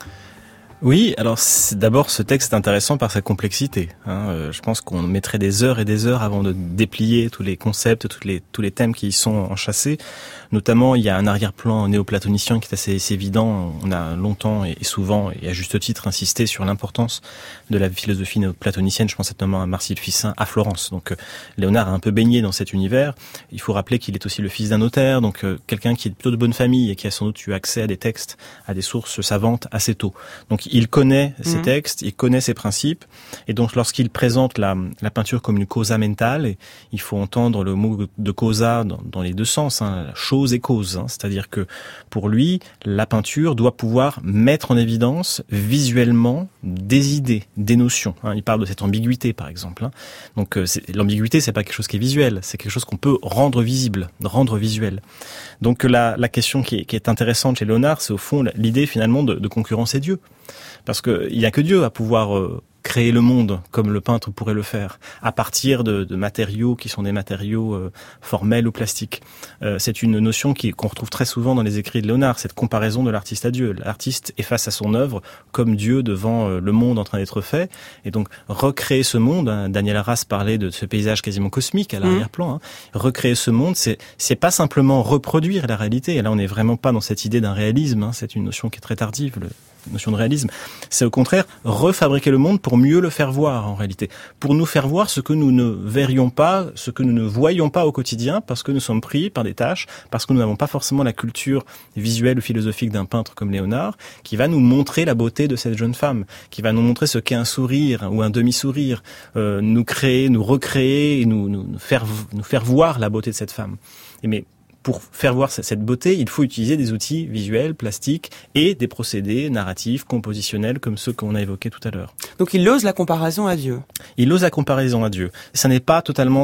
Oui, alors d'abord ce texte est intéressant par sa complexité. Je pense qu'on mettrait des heures et des heures avant de déplier tous les concepts, tous les thèmes qui y sont enchâssés. Notamment, il y a un arrière-plan néoplatonicien qui est assez évident. On a longtemps et souvent, et à juste titre, insisté sur l'importance de la philosophie néoplatonicienne. Je pense notamment à Marcille Ficin à Florence. Donc Léonard a un peu baigné dans cet univers. Il faut rappeler qu'il est aussi le fils d'un notaire, donc quelqu'un qui est plutôt de bonne famille et qui a sans doute eu accès à des textes, à des sources savantes assez tôt. Donc il connaît ses textes, il connaît ses principes, et donc lorsqu'il présente la peinture comme une causa mentale, il faut entendre le mot de causa dans les deux sens, chose et cause, c'est-à-dire que pour lui, la peinture doit pouvoir mettre en évidence visuellement des idées, des notions. Il parle de cette ambiguïté, par exemple. Donc l'ambiguïté, c'est pas quelque chose qui est visuel, c'est quelque chose qu'on peut rendre visible, rendre visuel. Donc la question qui est intéressante chez Léonard, c'est au fond l'idée finalement de concurrencer Dieu. Parce qu'il n'y a que Dieu à pouvoir créer le monde comme le peintre pourrait le faire, à partir de matériaux qui sont des matériaux formels ou plastiques. C'est une notion qu'on retrouve très souvent dans les écrits de Léonard, cette comparaison de l'artiste à Dieu. L'artiste est face à son œuvre comme Dieu devant le monde en train d'être fait, et donc recréer ce monde, Daniel Arras parlait de ce paysage quasiment cosmique à l'arrière-plan, recréer ce monde, c'est pas simplement reproduire la réalité, et là on n'est vraiment pas dans cette idée d'un réalisme, c'est une notion qui est très tardive, notion de réalisme, c'est au contraire refabriquer le monde pour mieux le faire voir en réalité, pour nous faire voir ce que nous ne verrions pas, ce que nous ne voyons pas au quotidien, parce que nous sommes pris par des tâches, parce que nous n'avons pas forcément la culture visuelle ou philosophique d'un peintre comme Léonard, qui va nous montrer la beauté de cette jeune femme, qui va nous montrer ce qu'est un sourire ou un demi-sourire, nous créer, nous recréer, et nous faire voir la beauté de cette femme. Mais pour faire voir cette beauté, il faut utiliser des outils visuels, plastiques et des procédés narratifs, compositionnels, comme ceux qu'on a évoqués tout à l'heure. Donc il ose la comparaison à Dieu. Il ose la comparaison à Dieu. Ça n'est pas totalement...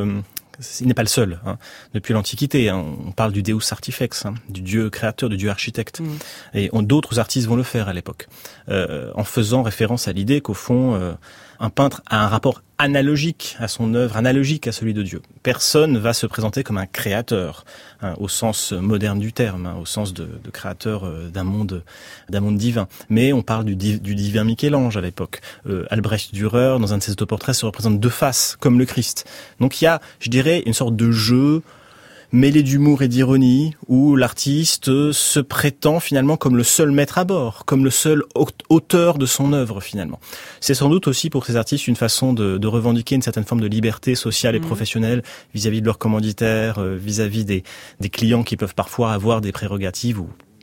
il n'est pas le seul. Depuis l'Antiquité, on parle du Deus Artifex, du Dieu créateur, du Dieu architecte. Et d'autres artistes vont le faire à l'époque, en faisant référence à l'idée qu'au fond, un peintre a un rapport analogique à son œuvre, analogique à celui de Dieu. Personne va se présenter comme un créateur, au sens moderne du terme, au sens de créateur d'un monde divin. Mais on parle du divin Michel-Ange à l'époque. Albrecht Dürer, dans un de ses autoportraits, se représente deux faces, comme le Christ. Donc il y a, je dirais, une sorte de jeu mêlé d'humour et d'ironie, où l'artiste se prétend finalement comme le seul maître à bord, comme le seul auteur de son œuvre finalement. C'est sans doute aussi pour ces artistes une façon de revendiquer une certaine forme de liberté sociale et professionnelle vis-à-vis de leurs commanditaires, vis-à-vis des clients qui peuvent parfois avoir des prérogatives ou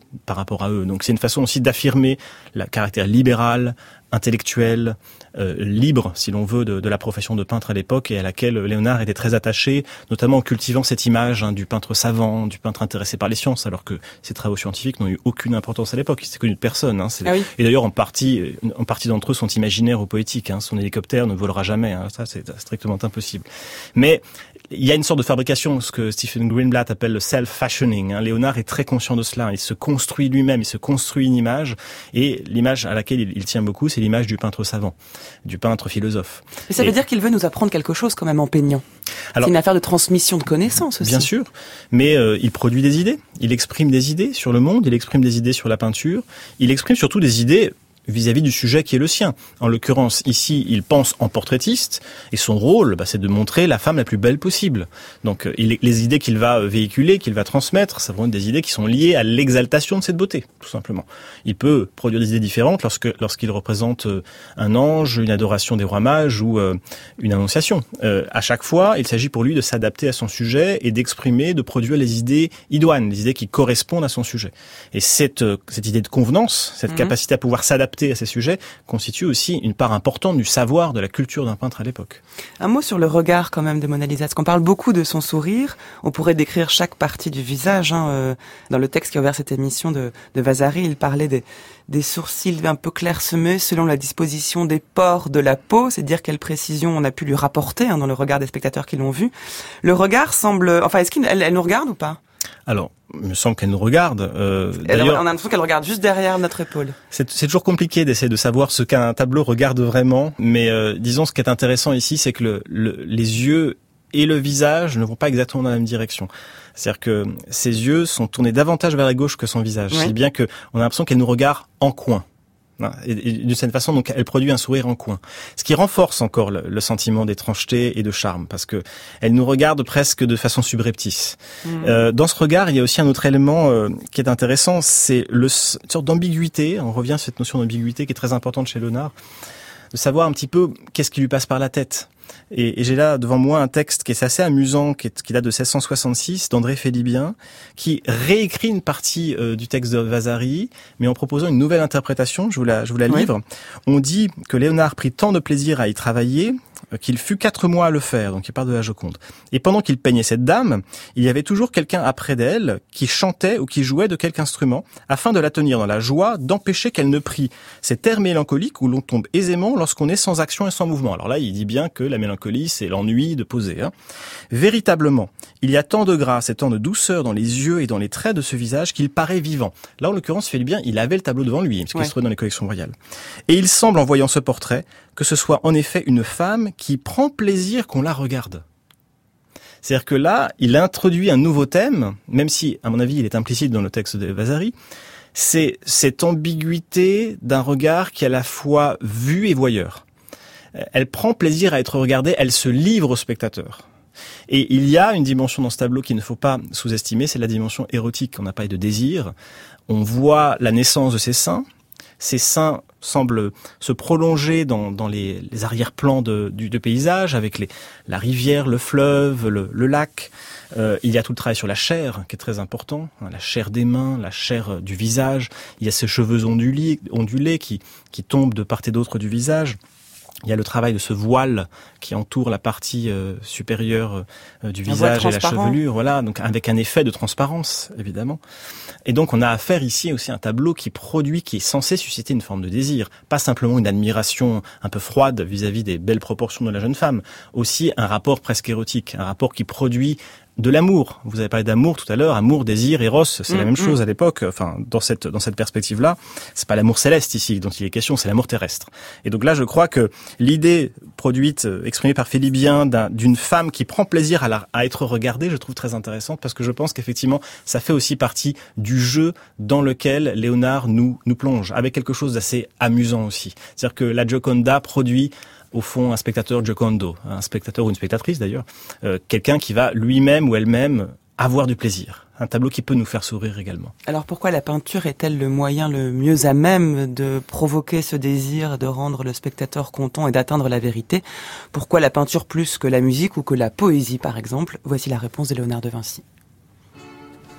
par rapport à eux. Donc c'est une façon aussi d'affirmer le caractère libéral, intellectuel, libre, si l'on veut, de la profession de peintre à l'époque, et à laquelle Léonard était très attaché, notamment en cultivant cette image du peintre savant, du peintre intéressé par les sciences, alors que ses travaux scientifiques n'ont eu aucune importance à l'époque. Il s'était connu de personne. Ah oui. Et d'ailleurs, en partie d'entre eux sont imaginaires ou poétiques. Son hélicoptère ne volera jamais. Ça, c'est strictement impossible. Mais il y a une sorte de fabrication, ce que Stephen Greenblatt appelle le self-fashioning. Léonard est très conscient de cela. Il se construit lui-même, il se construit une image, et l'image à laquelle il tient beaucoup, c'est l'image du peintre savant, du peintre philosophe. Mais ça veut dire qu'il veut nous apprendre quelque chose quand même en peignant. Alors, c'est une affaire de transmission de connaissances aussi. Bien sûr, mais il produit des idées, il exprime des idées sur le monde, il exprime des idées sur la peinture, il exprime surtout des idées vis-à-vis du sujet qui est le sien. En l'occurrence, ici, il pense en portraitiste, et son rôle, c'est de montrer la femme la plus belle possible. Donc, les idées qu'il va véhiculer, qu'il va transmettre, ça vont être des idées qui sont liées à l'exaltation de cette beauté, tout simplement. Il peut produire des idées différentes lorsqu'il représente un ange, une adoration des rois mages ou une annonciation. À chaque fois, il s'agit pour lui de s'adapter à son sujet et d'exprimer, de produire les idées idoines, les idées qui correspondent à son sujet. Et cette idée de convenance, cette capacité à pouvoir s'adapter à ces sujets constitue aussi une part importante du savoir, de la culture d'un peintre à l'époque. Un mot sur le regard quand même de Mona Lisa, parce qu'on parle beaucoup de son sourire, on pourrait décrire chaque partie du visage. Dans le texte qui a ouvert cette émission de Vasari, il parlait des sourcils un peu clairsemés selon la disposition des pores de la peau, c'est dire quelle précision on a pu lui rapporter dans le regard des spectateurs qui l'ont vu. Le regard semble... Enfin, est-ce qu'elle nous regarde ou pas ? Alors, il me semble qu'elle nous regarde. D'ailleurs, on a l'impression qu'elle regarde juste derrière notre épaule. C'est toujours compliqué d'essayer de savoir ce qu'un tableau regarde vraiment, mais disons ce qui est intéressant ici, c'est que les yeux et le visage ne vont pas exactement dans la même direction. C'est-à-dire que ses yeux sont tournés davantage vers la gauche que son visage, si bien que on a l'impression qu'elle nous regarde en coin. Et d'une certaine façon, donc, elle produit un sourire en coin. Ce qui renforce encore le sentiment d'étrangeté et de charme, parce que elle nous regarde presque de façon subreptice. Dans ce regard, il y a aussi un autre élément qui est intéressant, c'est une sorte d'ambiguïté. On revient à cette notion d'ambiguïté qui est très importante chez Léonard, de savoir un petit peu qu'est-ce qui lui passe par la tête. Et j'ai là devant moi un texte qui est assez amusant, qui date de 1666, d'André Félibien, qui réécrit une partie du texte de Vasari, mais en proposant une nouvelle interprétation. Je vous la livre. On dit que Léonard prit tant de plaisir à y travailler qu'il fut 4 mois à le faire, donc il parle de la Joconde. Et pendant qu'il peignait cette dame, il y avait toujours quelqu'un après d'elle qui chantait ou qui jouait de quelque instrument, afin de la tenir dans la joie, d'empêcher qu'elle ne prît cet air mélancolique où l'on tombe aisément lorsqu'on est sans action et sans mouvement. Alors là, il dit bien que la mélancolie, c'est l'ennui de poser. Véritablement, il y a tant de grâce et tant de douceur dans les yeux et dans les traits de ce visage qu'il paraît vivant. Là, en l'occurrence, Félibien, il avait le tableau devant lui, puisqu'il se trouvait dans les collections royales. Et il semble, en voyant ce portrait, que ce soit en effet une femme qui prend plaisir qu'on la regarde. C'est-à-dire que là, il introduit un nouveau thème, même si, à mon avis, il est implicite dans le texte de Vasari, c'est cette ambiguïté d'un regard qui est à la fois vu et voyeur. Elle prend plaisir à être regardée, elle se livre au spectateur. Et il y a une dimension dans ce tableau qu'il ne faut pas sous-estimer, c'est la dimension érotique. On a parlé de désir. On voit la naissance de ses seins. Ces seins semblent se prolonger dans les arrière-plans du paysage, avec la rivière, le fleuve, le lac. Il y a tout le travail sur la chair, qui est très important, la chair des mains, la chair du visage. Il y a ces cheveux ondulés qui tombent de part et d'autre du visage. Il y a le travail de ce voile qui entoure la partie supérieure du visage et la chevelure, voilà, donc avec un effet de transparence, évidemment. Et donc on a affaire ici aussi à un tableau qui est censé susciter une forme de désir, pas simplement une admiration un peu froide vis-à-vis des belles proportions de la jeune femme, aussi un rapport presque érotique, un rapport qui produit de l'amour. Vous avez parlé d'amour tout à l'heure, amour, désir, éros, c'est la même chose à l'époque. Enfin, dans cette perspective-là, c'est pas l'amour céleste ici dont il est question, c'est l'amour terrestre. Et donc là, je crois que l'idée produite, exprimée par Félibien d'une femme qui prend plaisir à être regardée, je trouve très intéressante parce que je pense qu'effectivement, ça fait aussi partie du jeu dans lequel Léonard nous plonge, avec quelque chose d'assez amusant aussi. C'est-à-dire que la Gioconda produit au fond un spectateur Giocondo, un spectateur ou une spectatrice d'ailleurs, quelqu'un qui va lui-même ou elle-même avoir du plaisir. Un tableau qui peut nous faire sourire également. Alors pourquoi la peinture est-elle le moyen le mieux à même de provoquer ce désir, de rendre le spectateur content et d'atteindre la vérité ? Pourquoi la peinture plus que la musique ou que la poésie par exemple ? Voici la réponse de Léonard de Vinci.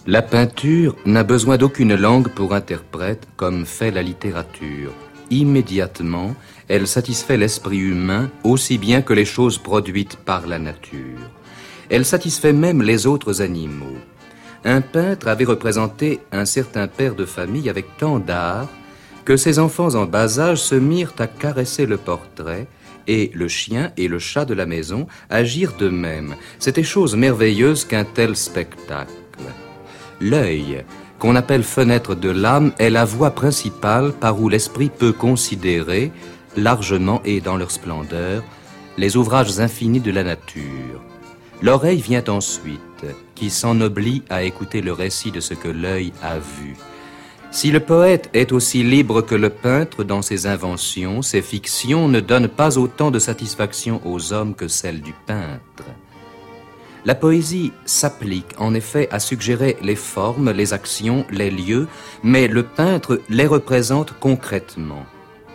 La peinture n'a besoin d'aucune langue pour interprète, comme fait la littérature. Immédiatement, elle satisfait l'esprit humain aussi bien que les choses produites par la nature. Elle satisfait même les autres animaux. Un peintre avait représenté un certain père de famille avec tant d'art que ses enfants en bas âge se mirent à caresser le portrait et le chien et le chat de la maison agirent de même. C'était chose merveilleuse qu'un tel spectacle. L'œil, qu'on appelle fenêtre de l'âme, est la voie principale par où l'esprit peut considérer, largement et dans leur splendeur, les ouvrages infinis de la nature. L'oreille vient ensuite, qui s'ennoblit à écouter le récit de ce que l'œil a vu. Si le poète est aussi libre que le peintre dans ses inventions, ses fictions ne donnent pas autant de satisfaction aux hommes que celles du peintre. La poésie s'applique en effet à suggérer les formes, les actions, les lieux, mais le peintre les représente concrètement.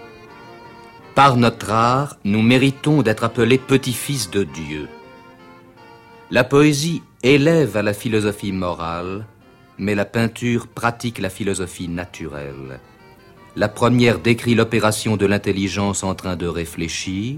Par notre art, nous méritons d'être appelés petits-fils de Dieu. La poésie élève à la philosophie morale, mais la peinture pratique la philosophie naturelle. La première décrit l'opération de l'intelligence en train de réfléchir,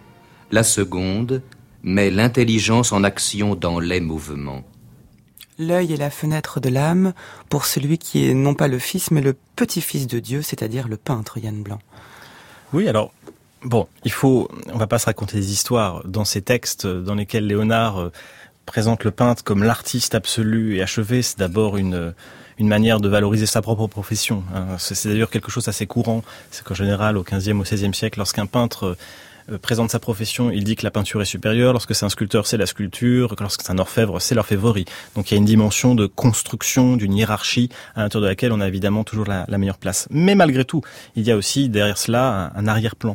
la seconde met l'intelligence en action dans les mouvements. L'œil est la fenêtre de l'âme pour celui qui est non pas le fils, mais le petit-fils de Dieu, c'est-à-dire le peintre Yann Blanc. Oui, alors, bon, on va pas se raconter des histoires dans ces textes dans lesquels Léonard présente le peintre comme l'artiste absolu et achevé. C'est d'abord une manière de valoriser sa propre profession. C'est d'ailleurs quelque chose d'assez courant. C'est qu'en général, au XVe, au XVIe siècle, lorsqu'un peintre présente sa profession, il dit que la peinture est supérieure. Lorsque c'est un sculpteur, c'est la sculpture. Lorsque c'est un orfèvre, c'est l'orfèvrerie. Donc il y a une dimension de construction, d'une hiérarchie à l'intérieur de laquelle on a évidemment toujours la meilleure place. Mais malgré tout, il y a aussi derrière cela un arrière-plan.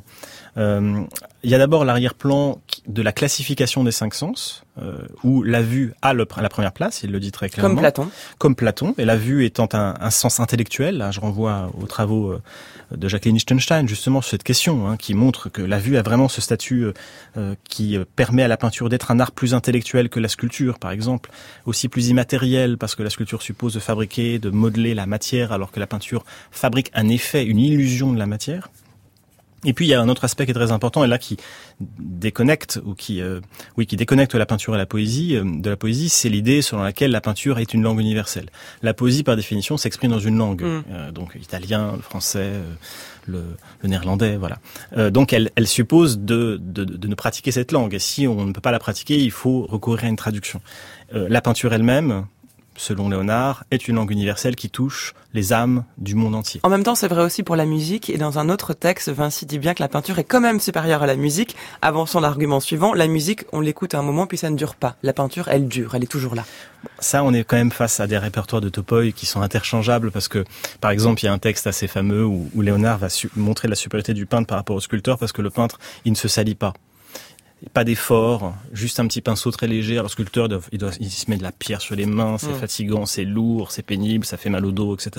Il y a d'abord l'arrière-plan de la classification des cinq sens, où la vue a la première place, il le dit très clairement. Comme Platon, et la vue étant un sens intellectuel. Là, je renvoie aux travaux de Jacqueline Lichtenstein, justement, sur cette question, qui montre que la vue a vraiment ce statut qui permet à la peinture d'être un art plus intellectuel que la sculpture, par exemple, aussi plus immatériel, parce que la sculpture suppose de fabriquer, de modeler la matière, alors que la peinture fabrique un effet, une illusion de la matière. Et puis il y a un autre aspect qui est très important, et là qui déconnecte qui déconnecte la peinture et la poésie de la poésie, c'est l'idée selon laquelle la peinture est une langue universelle. La poésie, par définition, s'exprime dans une langue, donc l'italien, le français, le néerlandais, voilà. Donc elle suppose de ne pratiquer cette langue. Et si on ne peut pas la pratiquer, il faut recourir à une traduction. La peinture elle-même, selon Léonard, est une langue universelle qui touche les âmes du monde entier. En même temps, c'est vrai aussi pour la musique, et dans un autre texte, Vinci dit bien que la peinture est quand même supérieure à la musique, avançant l'argument suivant, la musique, on l'écoute à un moment, puis ça ne dure pas. La peinture, elle dure, elle est toujours là. Ça, on est quand même face à des répertoires de Topoi qui sont interchangeables, parce que, par exemple, il y a un texte assez fameux où Léonard va montrer la supériorité du peintre par rapport au sculpteur, parce que le peintre, il ne se salit pas. Pas d'effort, juste un petit pinceau très léger. Alors, le sculpteur, il se met de la pierre sur les mains, c'est fatigant, c'est lourd, c'est pénible, ça fait mal au dos, etc.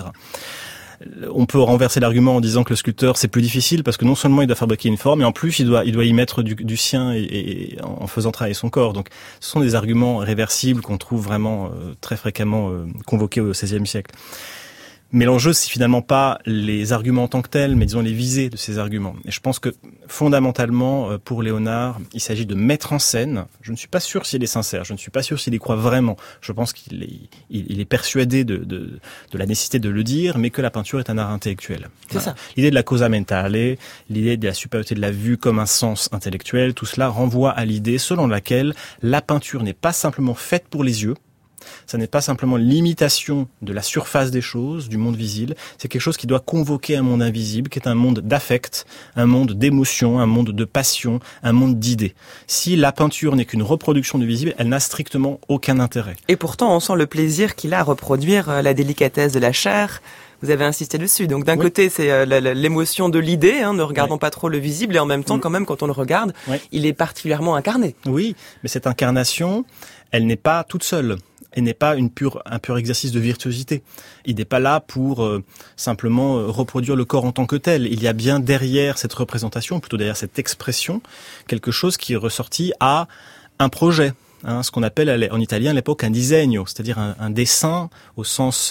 On peut renverser l'argument en disant que le sculpteur, c'est plus difficile parce que non seulement il doit fabriquer une forme, mais en plus il doit y mettre du sien et en faisant travailler son corps. Donc, ce sont des arguments réversibles qu'on trouve vraiment très fréquemment convoqués au XVIe siècle. Mais l'enjeu, c'est finalement pas les arguments en tant que tels, mais disons les visées de ces arguments. Et je pense que fondamentalement, pour Léonard, il s'agit de mettre en scène. Je ne suis pas sûr s'il est sincère, je ne suis pas sûr s'il y croit vraiment. Je pense qu'il est persuadé de la nécessité de le dire, mais que la peinture est un art intellectuel. C'est ça. L'idée de la cosa mentale, l'idée de la supériorité de la vue comme un sens intellectuel, tout cela renvoie à l'idée selon laquelle la peinture n'est pas simplement faite pour les yeux. Ça n'est pas simplement l'imitation de la surface des choses, du monde visible. C'est quelque chose qui doit convoquer un monde invisible, qui est un monde d'affect, un monde d'émotion, un monde de passion, un monde d'idées. Si la peinture n'est qu'une reproduction du visible, elle n'a strictement aucun intérêt. Et pourtant, on sent le plaisir qu'il a à reproduire la délicatesse de la chair. Vous avez insisté dessus. Donc d'un côté, c'est l'émotion de l'idée, ne regardons pas trop le visible, et en même temps, quand même, quand on le regarde, il est particulièrement incarné. Oui, mais cette incarnation, elle n'est pas toute seule. Et n'est pas un pur exercice de virtuosité. Il n'est pas là pour simplement reproduire le corps en tant que tel. Il y a bien derrière cette représentation, plutôt derrière cette expression, quelque chose qui est ressorti à un projet. ce qu'on appelle en italien à l'époque un disegno, c'est-à-dire un dessin au sens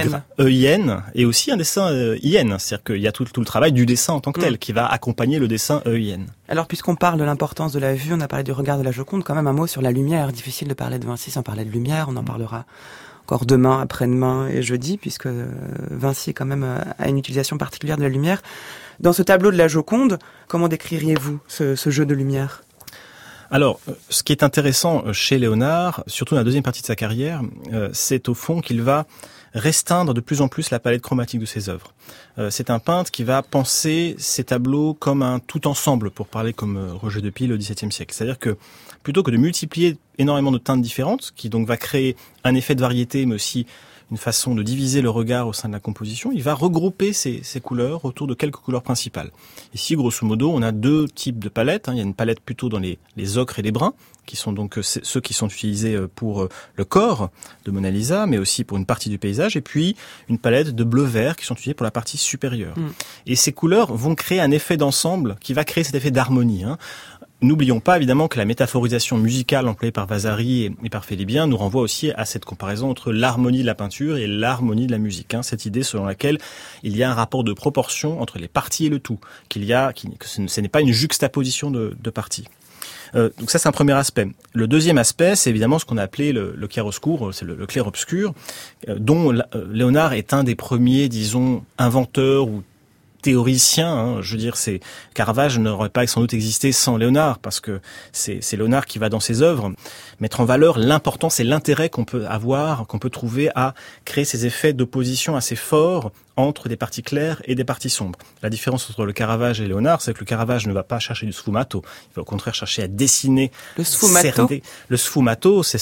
EIN, et aussi un dessin IN, c'est-à-dire qu'il y a tout le travail du dessin en tant que tel qui va accompagner le dessin EIN. Alors puisqu'on parle de l'importance de la vue, on a parlé du regard de la Joconde, quand même un mot sur la lumière. Difficile de parler de Vinci sans parler de lumière, on en parlera encore demain, après-demain et jeudi, puisque Vinci quand même a une utilisation particulière de la lumière. Dans ce tableau de la Joconde, comment décririez-vous ce jeu de lumière ? Alors, ce qui est intéressant chez Léonard, surtout dans la deuxième partie de sa carrière, c'est au fond qu'il va restreindre de plus en plus la palette chromatique de ses œuvres. C'est un peintre qui va penser ses tableaux comme un tout ensemble, pour parler comme Roger de Pile au XVIIe siècle. C'est-à-dire que plutôt que de multiplier énormément de teintes différentes, qui donc va créer un effet de variété, mais aussi une façon de diviser le regard au sein de la composition, il va regrouper ces couleurs autour de quelques couleurs principales. Ici, grosso modo, on a deux types de palettes. Il y a une palette plutôt dans les ocres et les bruns, qui sont donc ceux qui sont utilisés pour le corps de Mona Lisa, mais aussi pour une partie du paysage, et puis une palette de bleu-vert qui sont utilisés pour la partie supérieure. Et ces couleurs vont créer un effet d'ensemble qui va créer cet effet d'harmonie. N'oublions pas évidemment que la métaphorisation musicale employée par Vasari et par Félibien nous renvoie aussi à cette comparaison entre l'harmonie de la peinture et l'harmonie de la musique. Cette idée selon laquelle il y a un rapport de proportion entre les parties et le tout, que ce n'est pas une juxtaposition de parties. Donc ça, c'est un premier aspect. Le deuxième aspect, c'est évidemment ce qu'on a appelé le chiaroscuro, c'est le clair-obscur, dont Léonard est un des premiers, disons, inventeurs ou théoricien, je veux dire, Caravage n'aurait pas sans doute existé sans Léonard, parce que c'est Léonard qui va dans ses œuvres mettre en valeur l'importance et l'intérêt qu'on peut trouver à créer ces effets d'opposition assez forts entre des parties claires et des parties sombres. La différence entre le Caravage et Léonard, c'est que le Caravage ne va pas chercher du sfumato, il va au contraire chercher à dessiner. Le sfumato. Le sfumato, c'est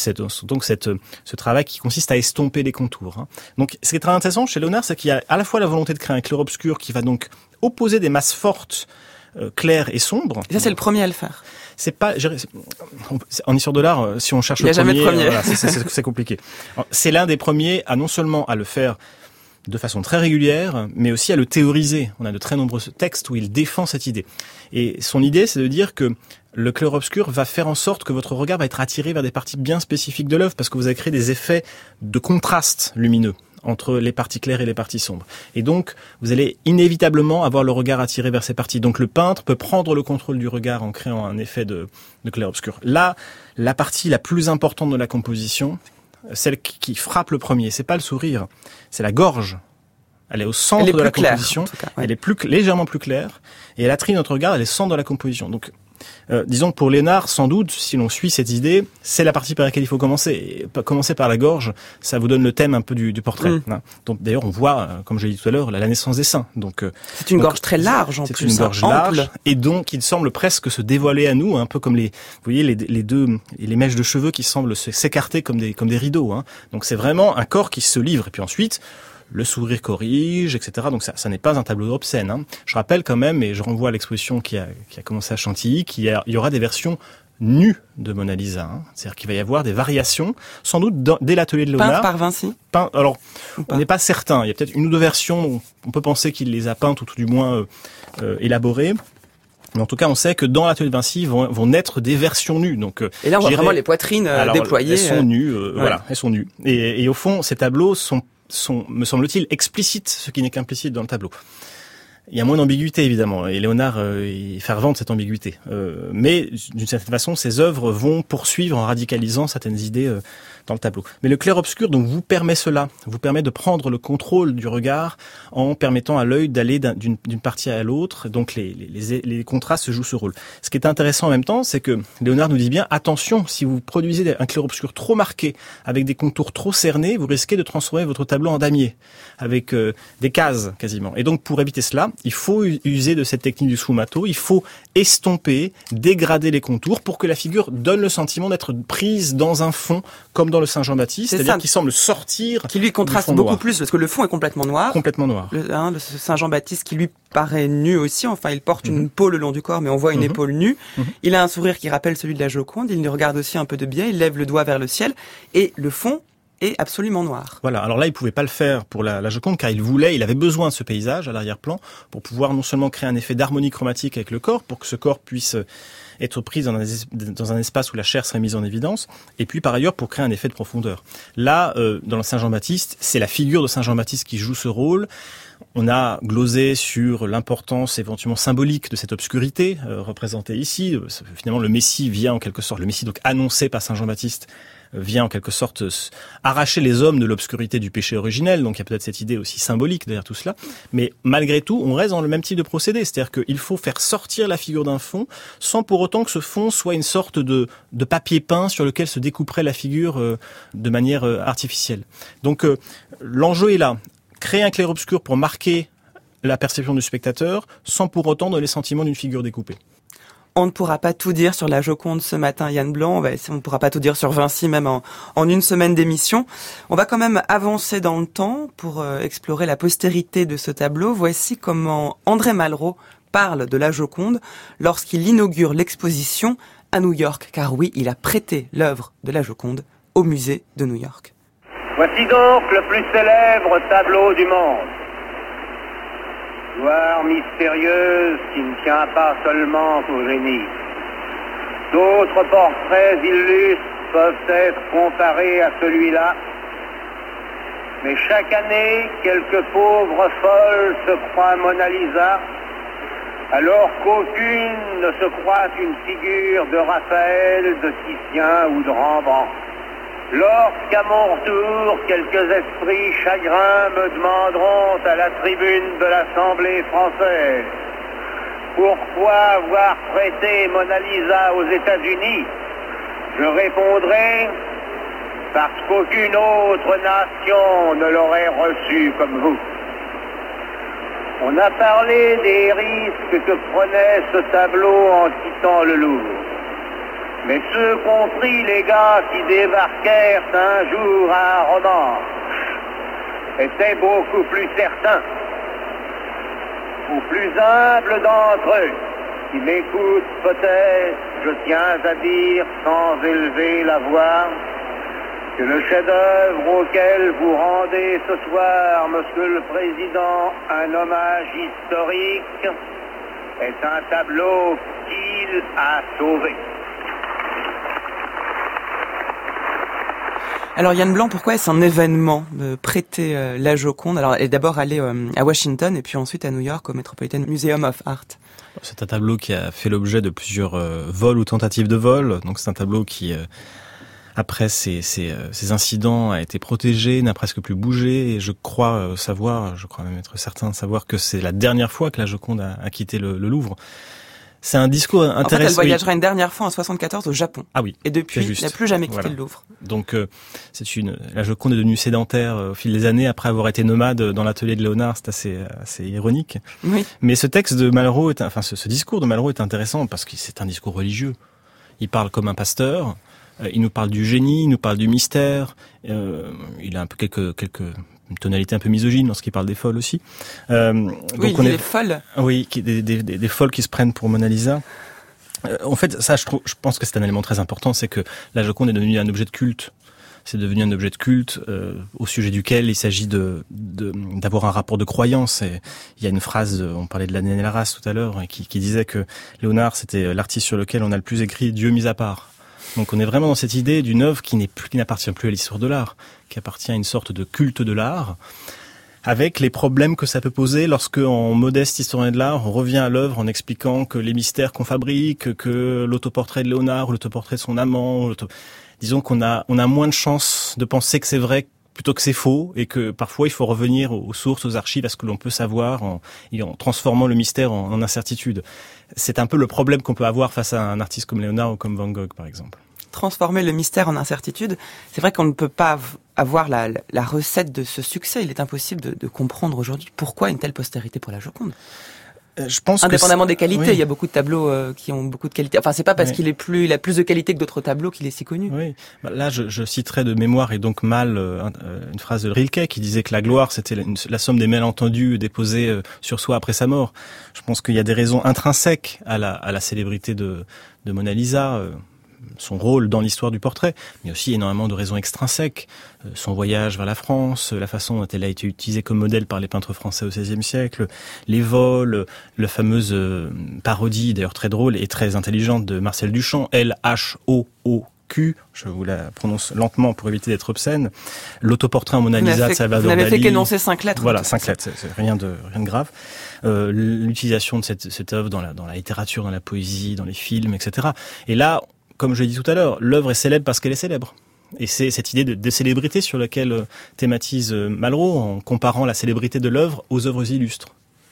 ce travail qui consiste à estomper les contours. Donc, ce qui est très intéressant chez Léonard, c'est qu'il y a à la fois la volonté de créer un clair-obscur qui va donc opposer des masses fortes, claires et sombres. Et ça, c'est le premier à le faire. C'est pas, en histoire de l'art, si on cherche le premier, voilà, c'est compliqué. C'est l'un des premiers à non seulement à le faire de façon très régulière, mais aussi à le théoriser. On a de très nombreux textes où il défend cette idée. Et son idée, c'est de dire que le clair-obscur va faire en sorte que votre regard va être attiré vers des parties bien spécifiques de l'œuvre, parce que vous allez créer des effets de contraste lumineux entre les parties claires et les parties sombres. Et donc, vous allez inévitablement avoir le regard attiré vers ces parties. Donc, le peintre peut prendre le contrôle du regard en créant un effet de clair-obscur. Là, la partie la plus importante de la composition, celle qui frappe le premier, c'est pas le sourire, c'est la gorge. Elle est au centre de la composition. Elle est légèrement plus claire. Et elle attire notre regard, elle est au centre de la composition. Donc, disons que pour Léonard, sans doute, si l'on suit cette idée, c'est la partie par laquelle il faut commencer. Et commencer par la gorge, ça vous donne le thème un peu du portrait. Donc d'ailleurs, on voit, comme je l'ai dit tout à l'heure, la naissance des seins. Donc c'est une gorge très large en plus. C'est une gorge large, et donc il semble presque se dévoiler à nous, un peu comme vous voyez les mèches de cheveux qui semblent s'écarter comme des rideaux. Donc c'est vraiment un corps qui se livre. Et puis ensuite, le sourire corrige, etc. Donc ça n'est pas un tableau obscène. Je rappelle quand même, et je renvoie à l'exposition qui a commencé à Chantilly, qu'il y aura des versions nues de Mona Lisa. C'est-à-dire qu'il va y avoir des variations, sans doute dès l'atelier de Léonard. Peintes par Vinci ? Alors, on n'est pas certain. Il y a peut-être une ou deux versions, on peut penser qu'il les a peintes, ou tout du moins élaborées. Mais en tout cas, on sait que dans l'atelier de Vinci vont naître des versions nues. Donc, et là, on voit vraiment les poitrines déployées. Elles sont nues, voilà, elles sont nues. Et au fond, ces tableaux sont, me semble-t-il, explicites, ce qui n'est qu'implicite dans le tableau. Il y a moins d'ambiguïté, évidemment, et Léonard est fervent de cette ambiguïté. Mais d'une certaine façon, ses œuvres vont poursuivre en radicalisant certaines idées dans le tableau. Mais le clair-obscur donc vous permet de prendre le contrôle du regard en permettant à l'œil d'aller d'une partie à l'autre. Donc les contrastes jouent ce rôle. Ce qui est intéressant en même temps, c'est que Léonard nous dit bien attention, si vous produisez un clair-obscur trop marqué avec des contours trop cernés, vous risquez de transformer votre tableau en damier avec des cases quasiment. Et donc pour éviter cela, il faut user de cette technique du sfumato, il faut estomper, dégrader les contours pour que la figure donne le sentiment d'être prise dans un fond comme dans le Saint-Jean-Baptiste, c'est-à-dire qu'il semble sortir qui lui contraste beaucoup noir. Plus parce que le fond est complètement noir. Complètement noir. Le Saint-Jean-Baptiste qui lui paraît nu aussi, enfin il porte une peau le long du corps mais on voit une épaule nue. Il a un sourire qui rappelle celui de la Joconde, il nous regarde aussi un peu de biais, il lève le doigt vers le ciel et le fond et absolument noir. Voilà. Alors là, il pouvait pas le faire pour la Joconde, car il avait besoin de ce paysage à l'arrière-plan pour pouvoir non seulement créer un effet d'harmonie chromatique avec le corps, pour que ce corps puisse être pris dans un espace où la chair serait mise en évidence, et puis par ailleurs pour créer un effet de profondeur. Là, dans le Saint Jean-Baptiste, c'est la figure de Saint Jean-Baptiste qui joue ce rôle. On a glosé sur l'importance éventuellement symbolique de cette obscurité représentée ici. Finalement, le Messie vient en quelque sorte, le Messie donc annoncé par Saint Jean-Baptiste, vient en quelque sorte arracher les hommes de l'obscurité du péché originel. Donc il y a peut-être cette idée aussi symbolique derrière tout cela. Mais malgré tout, on reste dans le même type de procédé. C'est-à-dire qu'il faut faire sortir la figure d'un fond sans pour autant que ce fond soit une sorte de papier peint sur lequel se découperait la figure de manière artificielle. Donc l'enjeu est là. Créer un clair-obscur pour marquer la perception du spectateur sans pour autant donner le sentiment d'une figure découpée. On ne pourra pas tout dire sur la Joconde ce matin, Yann Blanc. On ne pourra pas tout dire sur Vinci, même en une semaine d'émission. On va quand même avancer dans le temps pour explorer la postérité de ce tableau. Voici comment André Malraux parle de la Joconde lorsqu'il inaugure l'exposition à New York. Car oui, il a prêté l'œuvre de la Joconde au musée de New York. Voici donc le plus célèbre tableau du monde. Gloire mystérieuse qui ne tient pas seulement au génie. D'autres portraits illustres peuvent être comparés à celui-là, mais chaque année, quelques pauvres folles se croient Mona Lisa, alors qu'aucune ne se croit une figure de Raphaël, de Titien ou de Rembrandt. Lorsqu'à mon tour, quelques esprits chagrins me demanderont à la tribune de l'Assemblée française pourquoi avoir prêté Mona Lisa aux États-Unis, je répondrai parce qu'aucune autre nation ne l'aurait reçue comme vous. On a parlé des risques que prenait ce tableau en quittant le Louvre. Mais ceux compris les gars qui débarquèrent un jour à Romanche étaient beaucoup plus certains. Aux plus humbles d'entre eux, qui m'écoutent peut-être, je tiens à dire sans élever la voix, que le chef-d'œuvre auquel vous rendez ce soir, Monsieur le Président, un hommage historique, est un tableau qu'il a sauvé. Alors Yann Blanc, pourquoi est-ce un événement de prêter la Joconde? Alors, elle est d'abord allée à Washington et puis ensuite à New York au Metropolitan Museum of Art. C'est un tableau qui a fait l'objet de plusieurs vols ou tentatives de vol. Donc c'est un tableau qui, après ces incidents, a été protégé, n'a presque plus bougé. Et je crois même être certain de savoir que c'est la dernière fois que la Joconde a quitté le Louvre. C'est un discours intéressant. En fait, elle voyagera une dernière fois en 74 au Japon. Ah oui. Et depuis, elle n'a plus jamais quitté le Louvre. Donc, la Joconde est devenue sédentaire au fil des années après avoir été nomade dans l'atelier de Léonard. C'est assez ironique. Oui. Mais ce texte de Malraux ce discours de Malraux est intéressant parce que c'est un discours religieux. Il parle comme un pasteur. Il nous parle du génie, il nous parle du mystère. Il a un peu une tonalité un peu misogyne lorsqu'il parle des folles aussi. Oui, donc des folles. Oui, des folles qui se prennent pour Mona Lisa. En fait, ça, je pense que c'est un élément très important, c'est que la Joconde est devenue un objet de culte. C'est devenu un objet de culte au sujet duquel il s'agit d'avoir un rapport de croyance. Et il y a une phrase, on parlait de l'année et la race tout à l'heure, qui disait que Léonard, c'était l'artiste sur lequel on a le plus écrit Dieu mis à part. Donc on est vraiment dans cette idée d'une œuvre qui n'appartient plus à l'histoire de l'art, qui appartient à une sorte de culte de l'art, avec les problèmes que ça peut poser lorsque, en modeste historien de l'art, on revient à l'œuvre en expliquant que les mystères qu'on fabrique, que l'autoportrait de Léonard, ou l'autoportrait de son amant, disons qu'on a moins de chances de penser que c'est vrai plutôt que c'est faux, et que parfois il faut revenir aux sources, aux archives, à ce que l'on peut savoir, en transformant le mystère en incertitude. C'est un peu le problème qu'on peut avoir face à un artiste comme Léonard ou comme Van Gogh, par exemple. Transformer le mystère en incertitude, c'est vrai qu'on ne peut pas avoir la recette de ce succès. Il est impossible de comprendre aujourd'hui pourquoi une telle postérité pour la Joconde. Je pense indépendamment des qualités, oui. Il y a beaucoup de tableaux qui ont beaucoup de qualité. Enfin, c'est pas parce qu'il a plus de qualité que d'autres tableaux qu'il est si connu. Oui. Là, je citerai de mémoire et donc mal une phrase de Rilke qui disait que la gloire c'était la somme des malentendus déposés sur soi après sa mort. Je pense qu'il y a des raisons intrinsèques à la célébrité de Mona Lisa. son rôle dans l'histoire du portrait, mais aussi énormément de raisons extrinsèques. Son voyage vers la France, la façon dont elle a été utilisée comme modèle par les peintres français au XVIe siècle, les vols, la fameuse parodie, d'ailleurs très drôle et très intelligente, de Marcel Duchamp, L-H-O-O-Q, je vous la prononce lentement pour éviter d'être obscène, l'autoportrait en Mona Lisa de Salvador Dali. Vous n'avez fait qu'énoncer 5 lettres. Voilà, 5 lettres, c'est rien de grave. L'utilisation de cette œuvre dans la littérature, dans la poésie, dans les films, etc. Et là, comme je l'ai dit tout à l'heure, l'œuvre est célèbre parce qu'elle est célèbre. Et c'est cette idée de célébrité sur laquelle thématise Malraux en comparant la célébrité de l'œuvre aux œuvres illustres.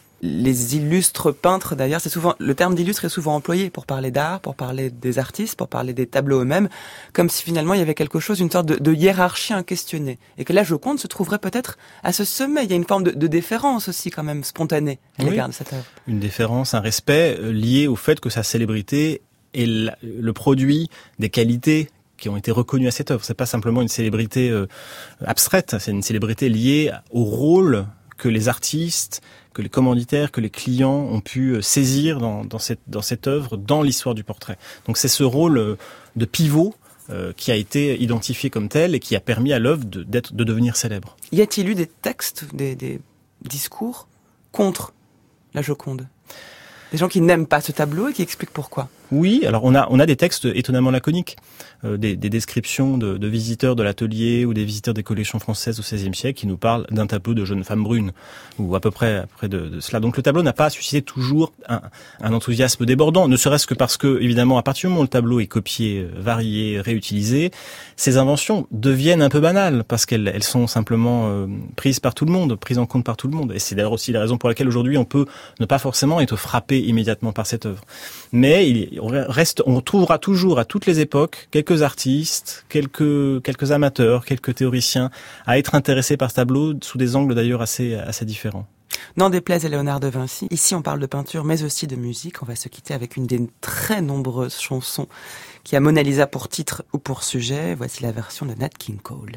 Les illustres peintres, d'ailleurs, le terme d'illustre est souvent employé pour parler d'art, pour parler des artistes, pour parler des tableaux eux-mêmes, comme si finalement il y avait quelque chose, une sorte de hiérarchie inquestionnée. Et que la Joconde se trouverait peut-être à ce sommet. Il y a une forme de déférence aussi, quand même, spontanée à l'égard de cette œuvre. Une déférence, un respect lié au fait que sa célébrité est le produit des qualités qui ont été reconnues à cette œuvre. C'est pas simplement une célébrité abstraite, c'est une célébrité liée au rôle que les artistes, que les commanditaires, que les clients ont pu saisir dans cette œuvre, dans l'histoire du portrait. Donc c'est ce rôle de pivot qui a été identifié comme tel et qui a permis à l'œuvre de devenir célèbre. Y a-t-il eu des textes, des discours contre la Joconde ? Des gens qui n'aiment pas ce tableau et qui expliquent pourquoi. Oui, alors on a des textes étonnamment laconiques, des descriptions de visiteurs de l'atelier ou des visiteurs des collections françaises au XVIe siècle qui nous parlent d'un tableau de jeune femme brune, ou à peu près de cela. Donc le tableau n'a pas suscité toujours un enthousiasme débordant, ne serait-ce que parce que, évidemment, à partir du moment où le tableau est copié, varié, réutilisé, ces inventions deviennent un peu banales, parce qu'elles sont simplement prises par tout le monde, prises en compte par tout le monde. Et c'est d'ailleurs aussi la raison pour laquelle aujourd'hui on peut ne pas forcément être frappé immédiatement par cette œuvre. Mais on trouvera toujours à toutes les époques quelques artistes, quelques amateurs, quelques théoriciens à être intéressés par ce tableau sous des angles d'ailleurs assez différents. N'en déplaise à Léonard de Vinci, ici on parle de peinture mais aussi de musique. On va se quitter avec une des très nombreuses chansons qui a Mona Lisa pour titre ou pour sujet. Voici la version de Nat King Cole.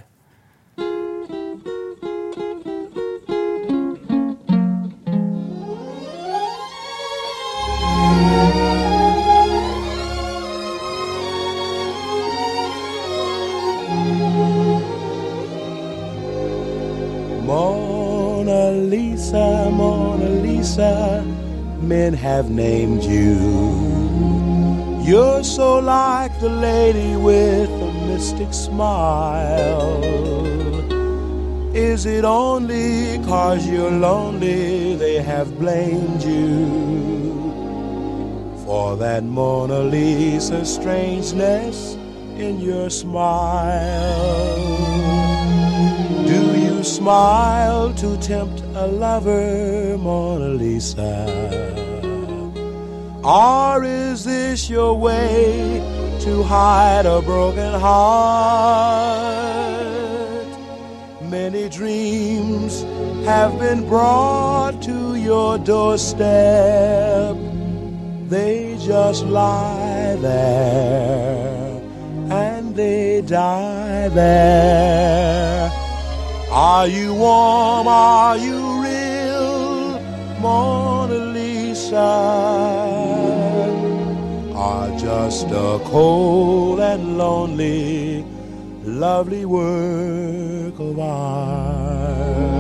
Mona Lisa, Mona Lisa, men have named you. You're so like the lady with a mystic smile. Is it only 'cause you're lonely they have blamed you for that Mona Lisa strangeness in your smile? Do you smile to tempt a lover, Mona Lisa? Or is this your way to hide a broken heart? Many dreams have been brought to your doorstep. They just lie there and they die there. Are you warm? Are you real, Mona Lisa? Or just a cold and lonely, lovely work of art?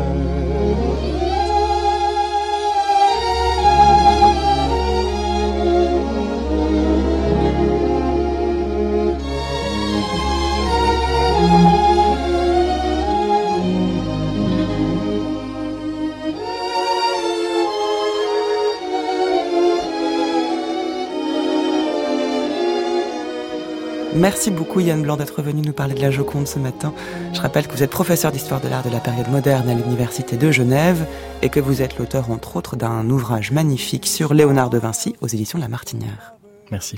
Merci beaucoup Yann Blanc d'être venu nous parler de la Joconde ce matin. Je rappelle que vous êtes professeur d'histoire de l'art de la période moderne à l'Université de Genève et que vous êtes l'auteur entre autres d'un ouvrage magnifique sur Léonard de Vinci aux éditions de La Martinière. Merci.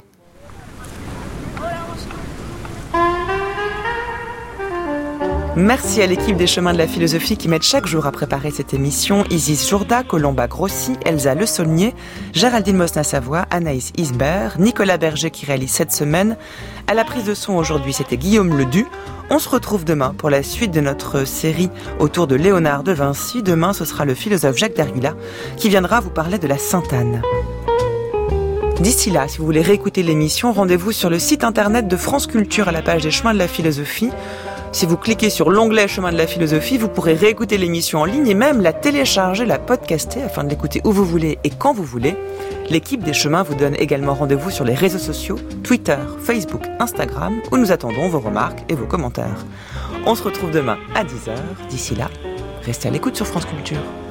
Merci à l'équipe des Chemins de la Philosophie qui m'aide chaque jour à préparer cette émission. Isis Jourda, Colomba Grossi, Elsa Le Saulnier, Géraldine Mosna-Savoie, Anaïs Isbert, Nicolas Berger qui réalise cette semaine. À la prise de son aujourd'hui, c'était Guillaume Ledu. On se retrouve demain pour la suite de notre série autour de Léonard de Vinci. Demain, ce sera le philosophe Jacques Derrida qui viendra vous parler de la Sainte-Anne. D'ici là, si vous voulez réécouter l'émission, rendez-vous sur le site internet de France Culture à la page des Chemins de la Philosophie. Si vous cliquez sur l'onglet Chemins de la Philosophie, vous pourrez réécouter l'émission en ligne et même la télécharger, la podcaster afin de l'écouter où vous voulez et quand vous voulez. L'équipe des Chemins vous donne également rendez-vous sur les réseaux sociaux, Twitter, Facebook, Instagram, où nous attendons vos remarques et vos commentaires. On se retrouve demain à 10h. D'ici là, restez à l'écoute sur France Culture.